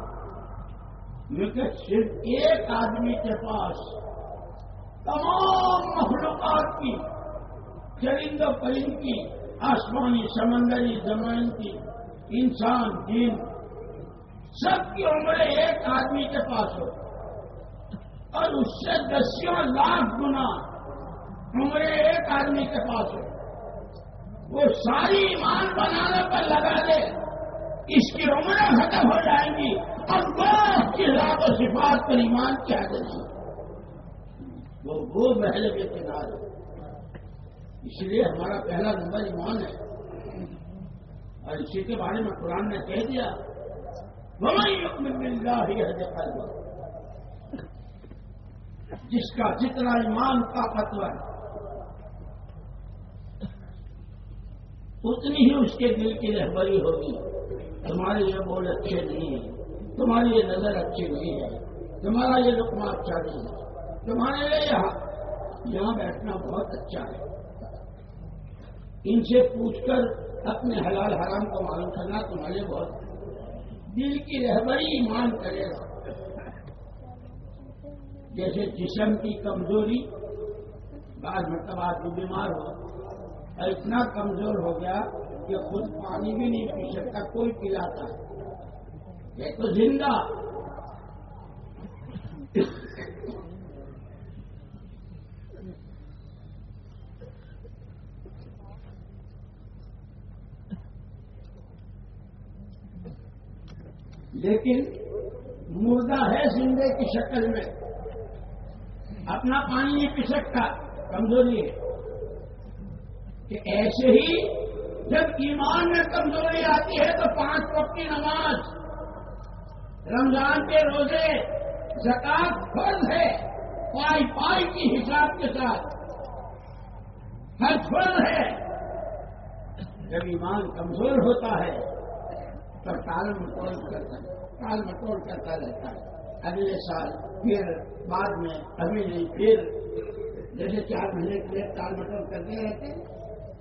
لیکن صرف ایک آدمی کے پاس تمام مخلوقات کی، چرند و پرند کی، آسمانی، سمندری، زمین کی، انسان، جن، سب کی عمریں ایک آدمی کے پاس ہو، اور اس سے دسیوں لاکھ گنا عمریں ایک آدمی کے پاس ہو، وہ ساری ایمان بنانے پر لگا دے، اس کی عمریں ختم ہو جائیں گی، اللہ کی ذات و صفات پر ایمان کیا نہیں، وہ وہ محل کے کنارے اس لیے ہمارا پہلا نمبر ایمان ہے، اور اسی کے بارے میں قرآن نے کہہ دیا وَمَن يُؤْمِن بِاللَّهِ يَهْدِ قَلْبَهُ، جس کا جتنا ایمان طاقتور اتنی ہی اس کے دل کی رہبری ہوگی. تمہارے یہ بول اچھے نہیں ہیں، تمہاری یہ نظر اچھی نہیں ہے، تمہارا یہ لقمہ اچھا نہیں ہے، تمہارے لیے یہاں یہاں بیٹھنا بہت اچھا ہے. ان سے پوچھ کر اپنے حلال حرام کو معلوم کرنا تمہارے بہت دل کی رہبری ایمان کرے گا. جیسے جسم کی کمزوری، بعض مرتبہ آدمی بیمار ہو اور اتنا کمزور ہو گیا کہ خود پانی بھی نہیں پی سکتا، کوئی پلاتا ہے، یہ تو زندہ. لیکن مردہ ہے زندے کی شکل میں، اپنا پانی نہیں پی سکتا، کمزوری ہے. کہ ایسے ہی جب ایمان میں کمزوری آتی ہے تو پانچ وقت کی نماز، رمضان کے روزے، زکات فرض ہے پائی پائی کی حساب کے ساتھ، ہر فرض ہے. جب ایمان کمزور ہوتا ہے تو ٹال مٹول کرتا ہے، ٹال مٹول کرتا رہتا ہے. اگلے سال پھر بعد میں ابھی نہیں، پھر جیسے چار مہینے کے لیے ٹال مٹول کرتے رہتے ہیں.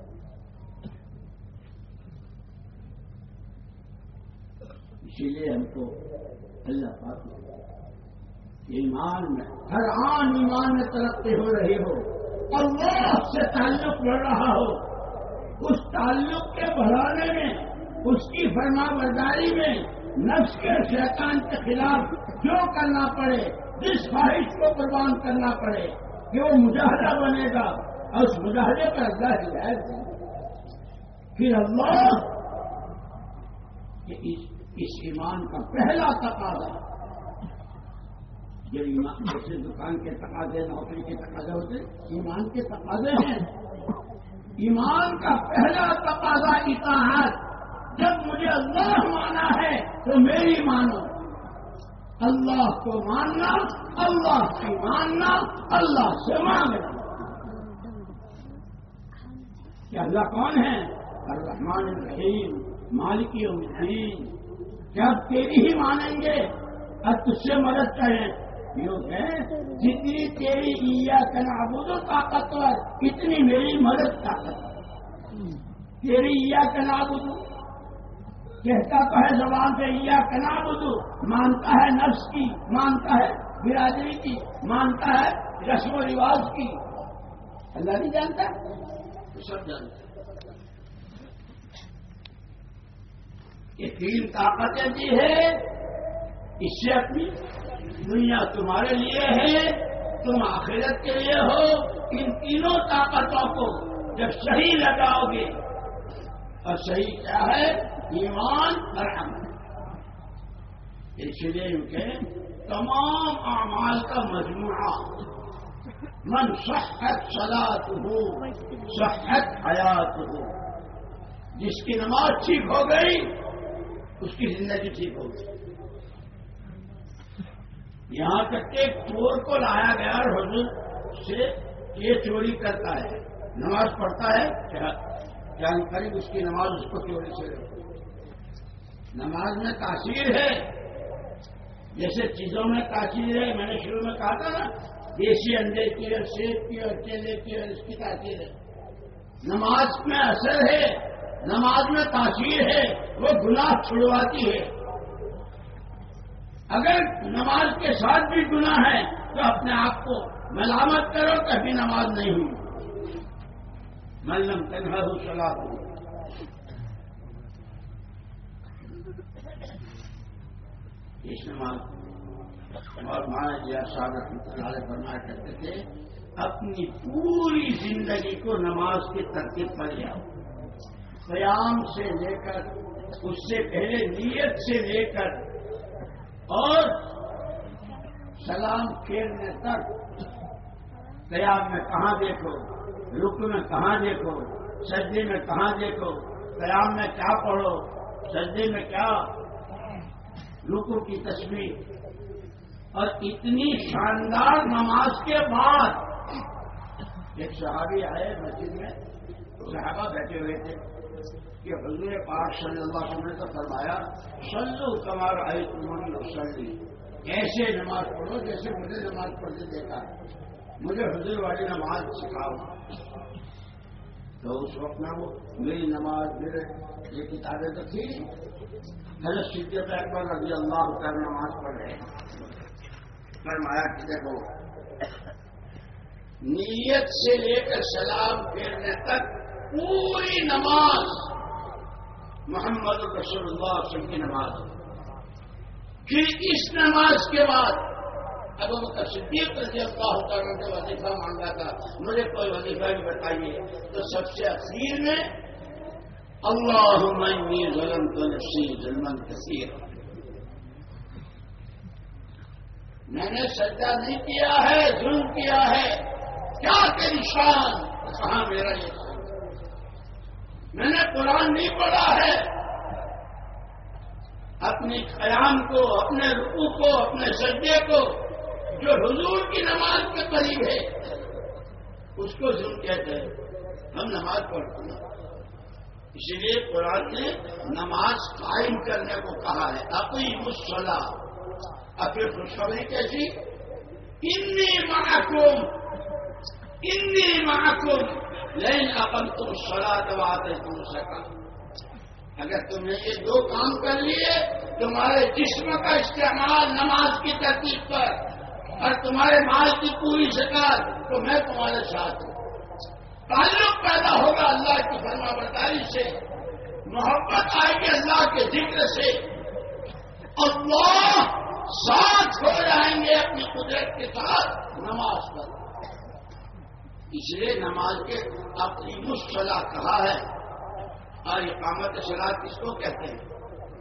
اسی لیے ہم کو اللہ پاک ایمان میں ہر آن ایمان میں ترقی ہو رہی ہو، اللہ سے تعلق بڑھ رہا ہو، اس تعلق کے بڑھانے میں، اس کی فرما برداری میں نفس کے شیطان کے خلاف جو کرنا پڑے، جس خواہش کو قربان کرنا پڑے کہ وہ مجاہدہ بنے گا، اور اس مجاہدے پر اللہ ہدایت دے گا. پھر اللہ کہ اس ایمان کا پہلا تقاضا، جب ایمان جیسے دکان کے تقاضے، نوکری کے تقاضے ہوتے، ایمان کے تقاضے ہیں. ایمان کا پہلا تقاضا اطاعت. جب مجھے اللہ مانا ہے تو میری مانو، اللہ کو ماننا، اللہ کی ماننا، اللہ سے مانگنا. کہ اللہ کون ہے؟ الرحمن الرحیم، مالک یوم الدین. جب تیری ہی مانیں گے اور تجھ سے مدد کریں. یوں ہے جتنی تیری ایاک نعبد طاقتور، اتنی میری مدد طاقتور. تیری ایاک نعبد کہتا تو ہے زبان سے ایاک نعبد، مانتا ہے نفس کی، مانتا ہے برادری کی، مانتا ہے رسم و رواج کی. اللہ نہیں جانتا؟ تو سب جانتا. یہ تین طاقتیں دی ہے، اس سے اپنی دنیا تمہارے لیے ہے، تم آخرت کے لیے ہو. ان تینوں طاقتوں کو جب صحیح لگاؤ گے، اور صحیح کیا ہے؟ ایمان اور عمل. اس لیے ان کے تمام اعمال کا مجموعہ، من صحت صلاته صحت حیاتہ، جس کی نماز ٹھیک ہو گئی اس کی زندگی ٹھیک ہو گئی. یہاں تک کہ چور کو لایا گیا اور حضور سے یہ چوری کرتا ہے، نماز پڑھتا ہے، کیا جانکاری اس کی نماز اس کو چوری سے روکتی. نماز میں تاثیر ہے، جیسے چیزوں میں تاثیر ہے. میں نے شروع میں کہا تھا نا، دیسی انڈے کی اور سیب کی اور کیلے کی اور اس کی تاثیر ہے. نماز میں اثر ہے، نماز میں تاثیر ہے، وہ گناہ چھڑواتی ہے. اگر نماز کے ساتھ بھی گناہ ہے تو اپنے آپ کو ملامت کرو، کبھی نماز نہیں ہوئی. من لم تنہہ صلاۃ. اس نماز اور مانا جی صاحب رحمۃ اللہ علیہ فرمایا کرتے تھے، اپنی پوری زندگی کو نماز کی ترتیب پر لے آؤ. قیام سے لے کر، اس سے پہلے نیت سے لے کر اور سلام پھیرنے تک. قیام میں کہاں دیکھو، رکوع میں کہاں دیکھو، سجدے میں کہاں دیکھو، قیام میں کیا پڑھو، سجدے میں کیا، رکوع کی تصویر. اور اتنی شاندار نماز کے بعد ایک صحابی آئے مسجد میں، صحابہ بیٹھے ہوئے تھے کہ حضور پاک صلی اللہ علیہ وسلم نے فرمایا صلو کما رأیتمونی اصلی، ایسے نماز پڑھو جیسے مجھے نماز پڑھتے دیکھا ہے، مجھے حضور والی نماز سکھاؤ. تو اس وقت میں وہ میری نماز میرے یہ کتابیں تو تھی. حضرت صدیق اکبر رضی اللہ عنہ نماز پڑھ رہے ہیں، فرمایا کہ دیکھو نیت سے لے کر سلام پھیرنے تک پوری نماز محمد رسول اللہ صلی اللہ علیہ وسلم کی نماز. پھر اس نماز کے بعد ابو بکر صدیق رضی اللہ عنہ کا وظیفہ مانگا تھا، مجھے کوئی وظیفہ بھی بتائیے. تو سب سے اخیر میں اللہم انی ظلمت نفسی ظلما کثیرا، میں نے سجدہ نہیں کیا ہے، ظلم کیا ہے. کیا تیری شان؟ کہاں میرا یہ شان؟ میں نے قرآن نہیں پڑھا ہے. اپنی قیام کو، اپنے رکوع کو، اپنے سجدے کو جو حضور کی نماز کے قریب ہے اس کو ظلم کہتے ہیں. ہم نماز پڑھتے ہیں، اسی لیے قرآن نے نماز قائم کرنے کو کہا ہے. اقیم الصلاۃ. اب پھر خوشخبری کیسی؟ انی معکم انی معکم لئن اقمتم الصلاۃ وآتیتم الزکاۃ. اگر تم نے یہ دو کام کر لیے، تمہارے جسم کا استعمال نماز کی ترتیب پر اور تمہارے مال کی پوری زکات، تو میں تمہارے ساتھ ہوں. تعلق پیدا ہوگا اللہ کی فرما برداری سے، محبت آئے گی اللہ کے ذکر سے، اللہ ساتھ ہو جائیں گے اپنی قدرت کے ساتھ نماز پر. اس لیے نماز کے اقیم الصلاۃ کہا ہے. اور اقامت صلاۃ کس کو کہتے ہیں؟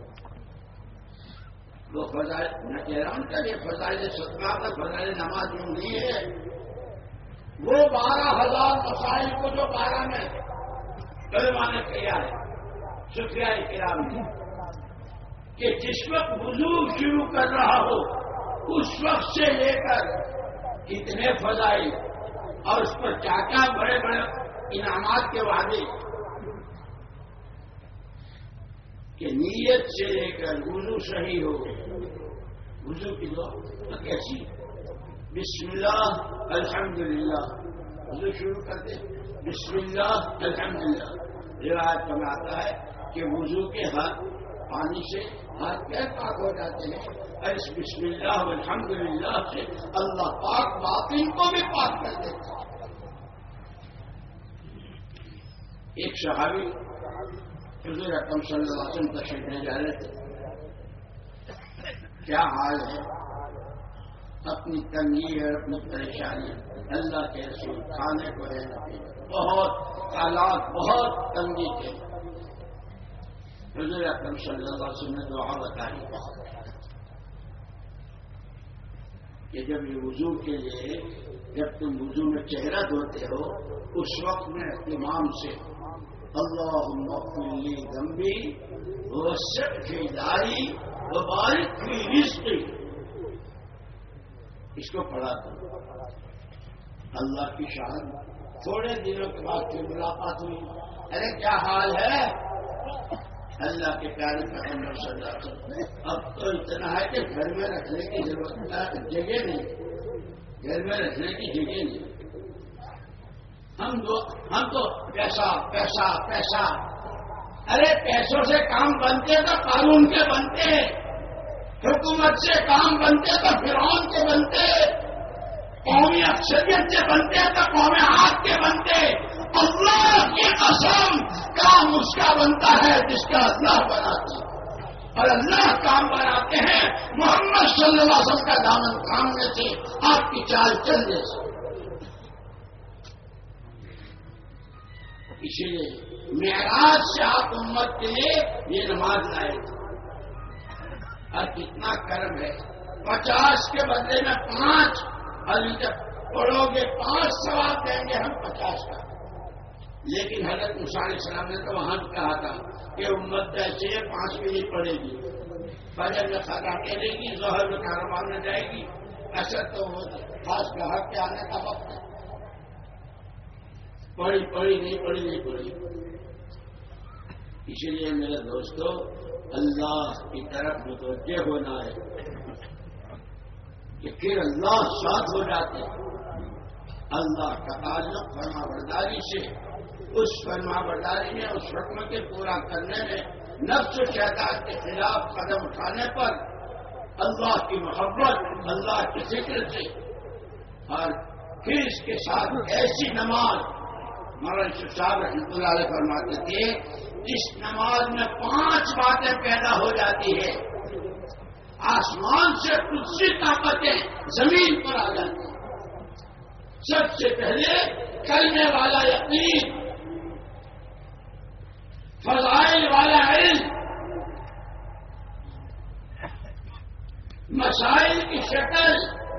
وہ فضائل میں کہہ رہا ہوں کہ یہ فضائل صدقات اور فضائل نماز یوں نہیں ہے. وہ بارہ ہزار مسائل کو جو بارہ میں علماء نے کیا ہے شفیع کرام نے، کہ جس وقت وضو شروع کر رہا ہو اس وقت سے لے کر اتنے فضائل اور اس پر کیا کیا بڑے بڑے انعامات کے وعدے، کہ نیت سے لے کر وضو صحیح ہو. وضو کی دعا کیسی؟ بسم اللہ الحمدللہ. وضو شروع کرتے بسم اللہ الحمدللہ. روایت میں آتا ہے کہ وضو کے ہاتھ پانی سے ہاتھ پیر پاک ہو جاتے ہیں، اور اس بسم اللہ الحمدللہ سے اللہ پاک باطن کو بھی پاک کر دیتا ہے. ایک صحابی حضور اکرم صلی اللہ علیہ وسلم تشریف لے جا رہے تھے. کیا حال ہے؟ اپنی تنگی اور اپنی پریشانی، اللہ کے رسول کھانے کو ہے نہ، بہت حالات بہت تنگی کے. حضور اکرم صلی اللہ علیہ وسلم نے دعا بتائی کہ جب یہ وضو کے لیے، جب تم وضو میں چہرہ دھوتے ہو اس وقت میں اہتمام سے اللہم اغفر لی ذنبی ووسع فی داری وبارک فی رزقی، اس کو پڑھا تھا. اللہ کی شان. تھوڑے دنوں کے بعد پھر ملاقات ہوئی. ارے کیا حال ہے؟ اللہ کے پیارے پیغمبر صلی اللہ علیہ وسلم، اب تو اتنا ہے کہ گھر میں رکھنے کی ضرورت جگہ نہیں، گھر میں رکھنے کی جگہ نہیں. ہم دو ہم تو پیسہ پیسہ پیسہ. ارے پیسوں سے کام بنتے تو قانون کے بنتے، حکومت سے کام بنتے تو فرعون کے بنتے، قومی اکثریت سے بنتے تو قوم عاد کے بنتے. اللہ کی قسم کام اس کا بنتا ہے جس کا اللہ بناتا ہے، اور اللہ کام بناتے ہیں محمد صلی اللہ علیہ وسلم کا دامن تھامنے سے، آپ کی چال چلنے سے. اسی لیے معراج سے آپ امت کے لیے یہ نماز لائے تھے. اور کتنا کرم ہے، پچاس کے بدلے میں پانچ، اور جب پڑھو گے پانچ ثواب دیں گے ہم پچاس کا. لیکن حضرت موسیٰ علیہ السلام نے تو وہاں کہا تھا کہ امت ایسے پانچ منٹ پڑے گی، فجر میں خطا کرے گی، ظہر میں کاروبار میں جائے گی، ایسا تو خاص گاہک کے آنے کا وقت ہے، پڑھی پڑھی نہیں پڑھی نہیں پڑھی۔ اسی لیے میرے دوستو اللہ کی طرف متوجہ ہونا ہے کہ پھر اللہ ساتھ ہو جاتے ہیں۔ اللہ کا تعلق فرما برداری سے، اس فرما برداری میں، اس حکم کے پورا کرنے میں، نفس و شیطان کے خلاف قدم اٹھانے پر اللہ کی محبت، اللہ کے ذکر سے، اور پھر اس کے ساتھ ایسی نماز، مولانا یوسف صاحب رحمۃ اللہ علیہ فرماتے تھے جس نماز میں پانچ باتیں پیدا ہو جاتی ہے، آسمان سے قدسی طاقتیں زمین پر آ جاتی ہیں۔ سب سے پہلے کلمے والا یقین، فضائل والا علم، مسائل کی شکل،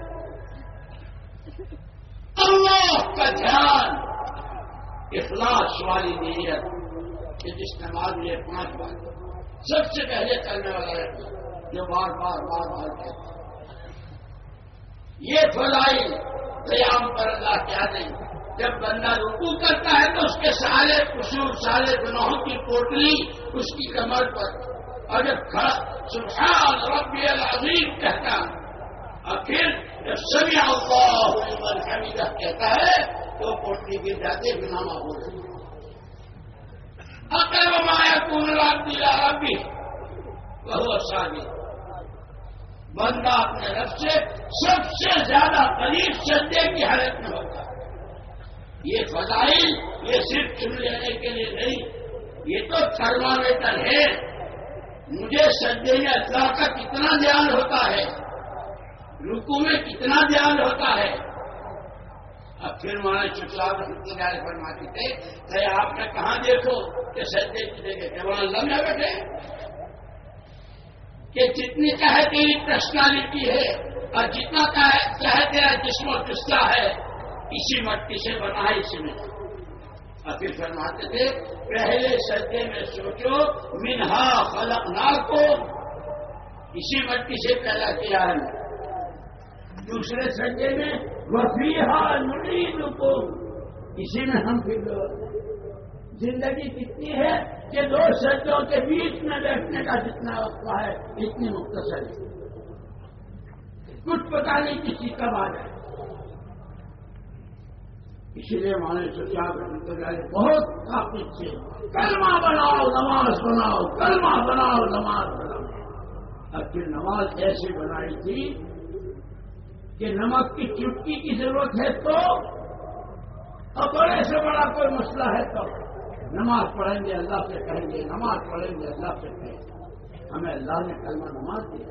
اللہ کا دھیان، اخلاص والی نیت، کہ جس نماز میں یہ پانچ بات سب سے پہلے کرنے والا ہے جو بار بار بار بار کہتے ہیں۔ یہ فضائل قیام پر اللہ کیا دیں، جب بندہ رکوع کرتا ہے تو اس کے سارے قصور، سارے گناہوں کی پوٹلی اس کی کمر پر، اور جب کھڑا سبحان ربی العظیم کہتا اور پھر جب سمع اللہ لمن حمدہ کہتا ہے تو پوٹلی گر جاتے، گناہ معاف ہو۔ اقرب ما یکون العبد الی ربہ وہو ساجد، بندہ اپنے رب سے سب سے زیادہ قریب سجدے کی حالت میں ہوتا ہے۔ یہ فضائل یہ صرف چن لینے کے لیے نہیں، یہ تو تھرمامیٹر ہے، مجھے سجدے میں اللہ کا کتنا دھیان ہوتا ہے، رکوع میں کتنا دھیان ہوتا ہے۔ اب پھر مولانا یوسف صاحب رحمۃ اللہ علیہ فرماتے تھے کہ آپ نے کہاں دیکھو کہ سجدے کی جگہ کہ وہاں لمحے بیٹھے، کہ جتنی چاہے تیری پرسنالٹی ہے اور جتنا چاہے تیرا جسم و جسہ ہے اسی مٹی سے بنا ہے، اسی میں۔ اور پھر فرماتے تھے پہلے سجدے میں سوچو منہا خلقناکم، اسی مٹی سے پیدا کیا ہے۔ دوسرے سجدے میں وفیہا نعیدکم، اسی میں ہم پھر زندگی کتنی ہے کہ دو سجدوں کے بیچ میں بیٹھنے کا جتنا وقت ہے اتنی مختصر ہے، کچھ پتا نہیں کسی کب آ جائے۔ اسی لیے ہمارے سچا بہت طاقت سے کلمہ بناؤ نماز بناؤ، کلمہ بناؤ نماز بناؤ۔ اب پھر نماز ایسی بنائی تھی کہ نمک کی چٹکی کی ضرورت ہے تو، اور بڑے سے بڑا کوئی مسئلہ ہے تو نماز پڑھیں گے اللہ سے کہیں گے، نماز پڑھیں گے اللہ سے کہیں گے۔ ہمیں اللہ نے کلمہ نماز دیا،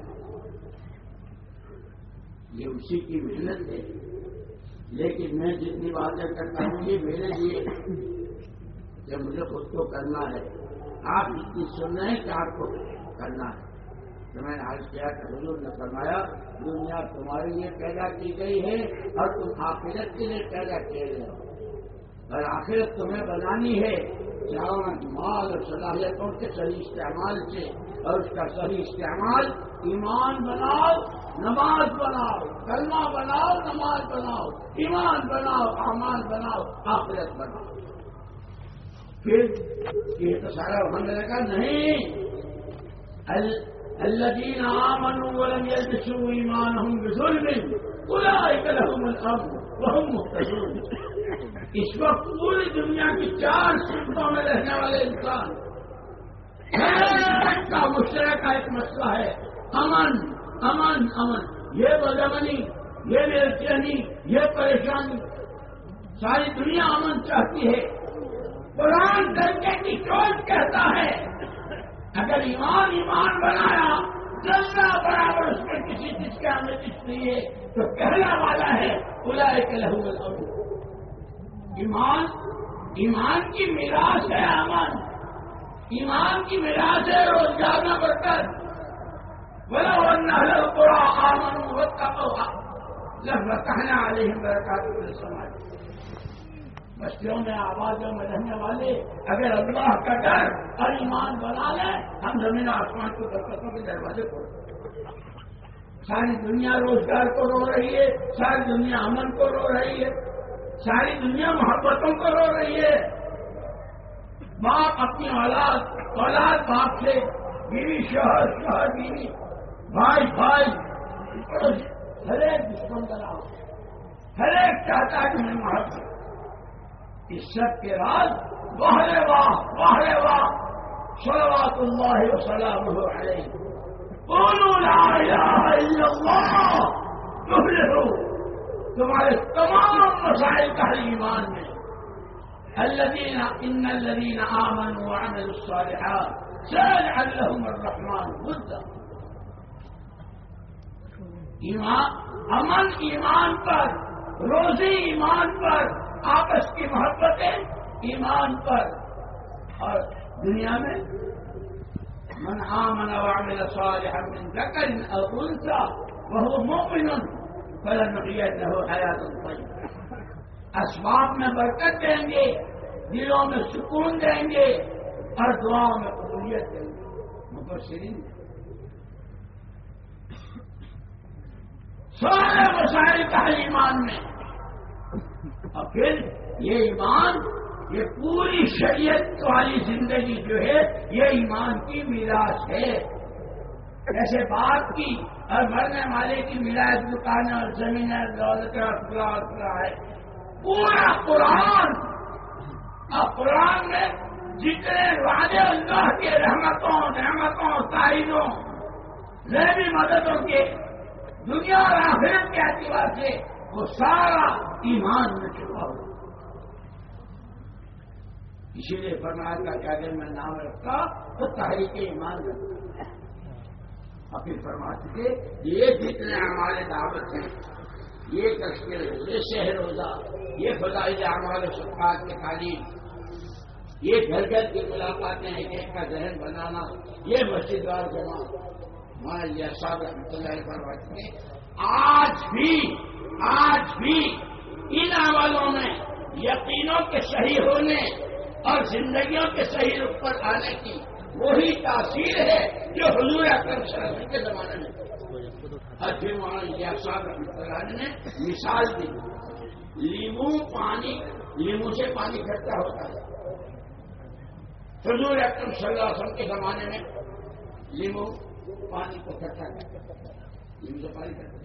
یہ اسی کی محنت ہے۔ لیکن میں جتنی باتیں کرتا ہوں یہ میرے لیے کہ مجھے خود کو کرنا ہے، آپ اتنی سن رہے ہیں کہ آپ کو کرنا ہے۔ تو میں نے آج کیا کہ حضور نے فرمایا دنیا تمہارے لیے پیدا کی گئی ہے اور تم آخرت کے لیے پیدا کیے گئے ہو، اور آخرت تمہیں بنانی ہے جان مال اور صلاحیتوں کے صحیح استعمال سے، اور اس کا صحیح استعمال ایمان بناؤ نماز بناؤ، کلمہ بناؤ نماز بناؤ، ایمان بناؤ اعمال بناؤ، آخرت بناؤ۔ پھر یہ تو سارا ہونے لگا نہیں، الذین آمنوا ولم یلبسوا ایمانهم بظلم اولئک لهم الامن وهم مهتدون۔ اس وقت پوری دنیا کی چار صنفوں میں رہنے والے انسان کا مشترکہ ایک مسئلہ ہے امن امن امن، یہ بدامنی، یہ بے چینی، یہ پریشانی، ساری دنیا امن چاہتی ہے۔ قرآن درجے کی چوٹ کہتا ہے اگر ایمان ایمان بنایا جلنا برابر اس میں کسی چیز کا ہمیں کچھ نہیں ہے تو کہنا والا ہے اولئک لهم الامن۔ ایمان ایمان کی میراث ہے امن، ایمان کی میراث ہے روزگار نہ برکت۔ وَلَوْ أَنَّ أَهْلَ الْقُرَىٰ آمَنُوا وَاتَّقَوْا لَفَتَحْنَا عَلَيْهِمْ بَرَكَاتٍ مِّنَ السَّمَاءِ۔ بستیوں میں آبادوں میں رہنے والے اگر اللہ کا ڈر اور ایمان بنا لیں، ہم زمین آسمان کو برکتوں کے دروازے کھول۔ ساری دنیا روزگار کو رو رہی ہے، ساری دنیا امن کو رو رہی ہے، ساری دنیا محبتوں کو رو رہی ہے۔ باپ اپنی اولاد، اولاد باپ سے، بیوی شوہر، شوہر بیوی، بھائی بھائی، ہر ایک دشمن بنا، ہر ایک چاہتا ہے کہ میں محبت۔ اس سب کے بعد واہ واہ واہ واہ صلوات اللہ وسلامہ علیہ، قولوا لا الہ الا اللہ تفلحوا، تمہارے تمام مسائل کا حل ایمان میں۔ الذین ان الذین آمنوا وعملوا الصالحات سيجعل لهم الرحمن ودا۔ ایمان، امن ایمان پر، روزی ایمان پر، آپس کی محبتیں ایمان پر، اور دنیا میں من آمن وعمل صالحا من ذکر او انثى وهو مؤمن فلنحيينه حیاة طیبہ۔ اسباب میں برکت دیں گے، دلوں میں سکون دیں گے، اور دعاؤں میں قبولیت دیں گے۔ مبشرین سارے مسائل کا ہے ایمان میں، اور پھر یہ ایمان، یہ پوری شریعت والی زندگی جو ہے یہ ایمان کی میراث ہے۔ جیسے باپ کی اور مرنے والے کی میراث دکانیں اور زمینیں، دولت ہے، پورا قرآن، اور قرآن میں جتنے وعدے اللہ کے رحمتوں نعمتوں تائیدوں ذہنی مددوں کے دنیا اور آخرت کے اعتبار سے وہ سارا ایمان میں چھپا ہوا۔ اسی لیے فرمایا تھا کہ اگر میں نام رکھتا تو تحریک ایمان رکھتا، اور پھر فرماتے تھے یہ جتنے ہمارے دعوت ہیں، یہ تشکیل، یہ شہر روزہ، یہ فضائل اعمال و صدقات کے تعلیم، یہ گھر گھر کی ملاقاتیں، ایک ایک کا ذہن بنانا، یہ مسجد وار جمع، ہمارے صاحب رحمۃ اللہ فرماتے ہیں آج بھی آج بھی ان عملوں میں یقینوں کے صحیح ہونے اور زندگیوں کے صحیح رخ پر آنے کی وہی تاثیر ہے جو حضور اکرم صلی اللہ علیہ وسلم کے زمانے میں۔ اور پھر مولانا صاحب رحمۃ اللہ نے مثال دی، لیمو پانی، لیمو سے پانی اکٹھا ہوتا ہے، حضور اکرم صلی اللہ علیہ وسلم کے زمانے میں لیمو پانی کو اکٹھا کرتا ہے، لیمو سے پانی اکٹھا،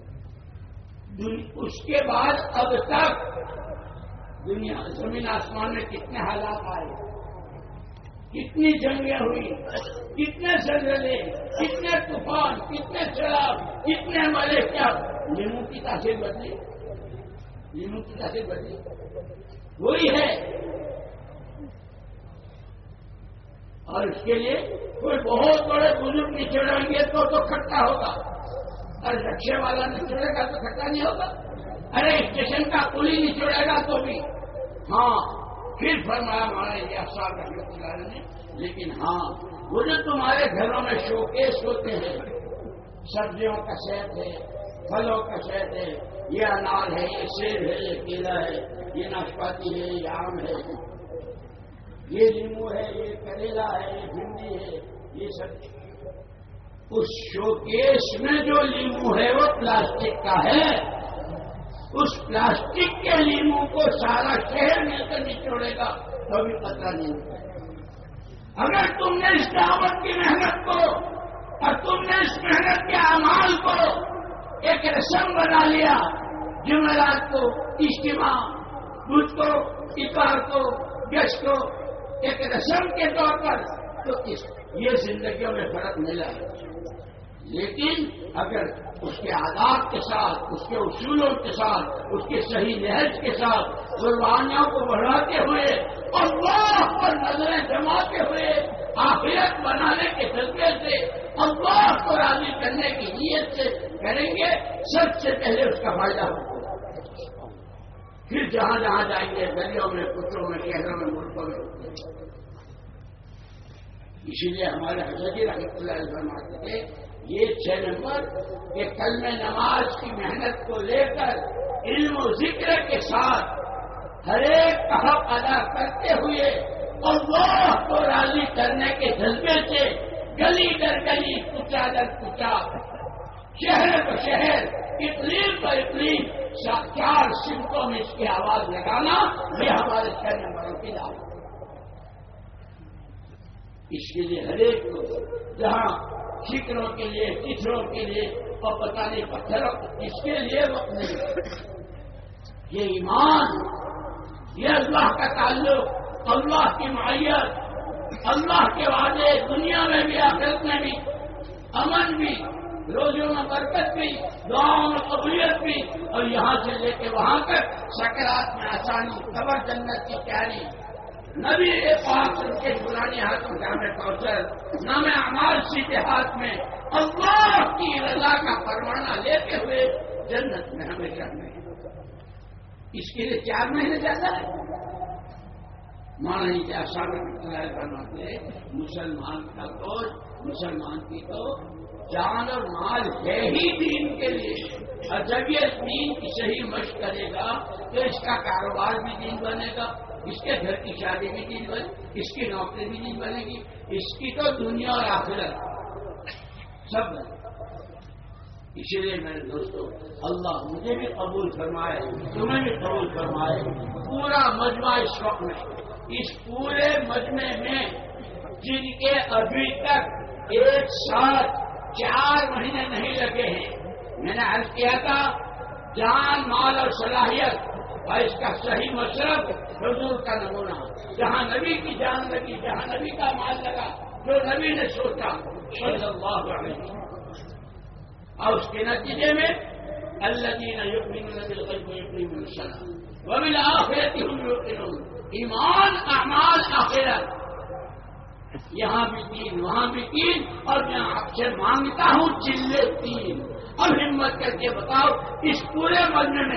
اس کے بعد اب تک دنیا زمین آسمان میں کتنے حالات آئے، کتنی جنگیں ہوئی، کتنے زلزلے، کتنے طوفان، کتنے سیلاب، کتنے مرے، کیا لیمو کی تاثیر بدلی، لیمو کی تاثیر بدلی وہی ہے۔ اور اس کے لیے کوئی بہت بڑے بزرگ نچوڑیں گے تو تو کھٹا ہوگا، اور رکشے والا نچوڑے گا تو کھٹا نہیں ہوگا، ارے اسٹیشن کا کلی نچوڑے گا تو بھی۔ ہاں پھر فرمایا ہمارے یہ افسار رحمۃ اللہ نے، لیکن ہاں وہ جو تمہارے گھروں میں شوکیس ہوتے ہیں، سبزیوں کا شہد ہے، پھلوں کا شہد ہے، یہ انار ہے، یہ سیب ہے، یہ کیلا ہے، یہ ناشپاتی ہے، یہ آم ہے، یہ لیمو ہے، یہ کریلا ہے، یہ بھنڈی ہے، یہ سب اس شوکیس میں جو لیمو ہے وہ پلاسٹک کا ہے، اس پلاسٹک کے لیمو کو سارا شہر مل کر نچوڑے گا تو بھی پتہ نہیں ہوتا۔ اگر تم نے اس دعوت کی محنت کو اور تم نے اس محنت کے اعمال کو ایک رسم بنا لیا، جمعرات کو اجتماع، بدھ کو، اتوار کو، گش کو ایک رسم کے طور پر، تو اس یہ زندگیوں میں فرق ملا ہے۔ لیکن اگر اس کے آداب کے ساتھ، اس کے اصولوں کے ساتھ، اس کے صحیح نہج کے ساتھ قربانیوں کو بڑھاتے ہوئے اللہ پر نظریں جماتے ہوئے آخرت بنانے کے جذبے سے اللہ کو راضی کرنے کی نیت سے کریں گے، سب سے پہلے اس کا فائدہ ہوگا۔ پھر جہاں جہاں جائیں گے، گلیوں میں، کچروں میں، شہروں میں، ملکوں میں۔ اسی لیے ہمارے حضرت رحمۃ اللہ علیہ فرماتے تھے یہ چھ نمبر کہ کلمہ نماز کی محنت کو لے کر علم و ذکر کے ساتھ ہر ایک کا حق ادا کرتے ہوئے اللہ کو راضی کرنے کے جذبے سے گلی در گلی، کوچا در کوچا، شہر تو شہر، اقلیم تو اقلیم، چار سمتوں میں اس کی آواز لگانا، یہ ہمارے شہر والوں کی دعوت ہے۔ اس کے لیے ہر ایک کو جہاں فکروں کے لیے، کچروں کے لیے اور پتہ نہیں پتھروں، اس کے لیے وقت نہیں۔ یہ ایمان، یہ اللہ کا تعلق، اللہ کی معیت، اللہ کے وعدے دنیا میں بھی آخرت میں بھی، امن بھی، روزوں میں برکت بھی، دعاؤں میں قبولیت بھی، اور یہاں سے لے کے وہاں تک سکرات میں آسانی، قبر جنت کی تیاری، نبی پاک ان کے پرانی ہاتھوں جامع کوثر، نام اعمال سیدھے ہاتھ میں، اللہ کی رضا کا پروانہ لیتے ہوئے جنت میں ہمیں جانا ہے۔ اس کے لیے چار مہینے زیادہ ہے۔ مانا ہی کیا سامنے بناتے مسلمان کا تو مسلمان کی تو جان اور مال ہے ہی دین کے لیے، اور جب یہ دین کی صحیح مشق کرے گا تو اس کا کاروبار بھی دین بنے گا، اس کے گھر کی شادی بھی دین بنے، اس کی نوکری بھی دین بنے گی، اس کی تو دنیا اور آخرت سب بنے۔ اسی لیے میرے دوستوں، اللہ مجھے بھی قبول فرمائے، تمہیں بھی قبول فرمائے۔ پورا مجمع اس وقت میں، اس پورے مجمع میں جن کے ابھی تک ایک ساتھ چار مہینے نہیں لگے ہیں، میں نے عرض کیا تھا جان، مال اور صلاحیت اور اس کا صحیح مصرف حضور کا نمونہ، جہاں نبی کی جان لگی، جہاں نبی کا مال لگا، جو نبی نے سوچا صلی اللہ علیہ وسلم، اور اس کے نتیجے میں الذین یؤمنون بالغیب ویقیمون الصلاۃ وبالآخرۃ هم یوقنون، ایمان، اعمال، آخرت، یہاں بھی تین، وہاں بھی تین، اور میں آپ سے مانگتا ہوں چلے تین۔ اب ہمت کر کے بتاؤ اس پورے مجمع میں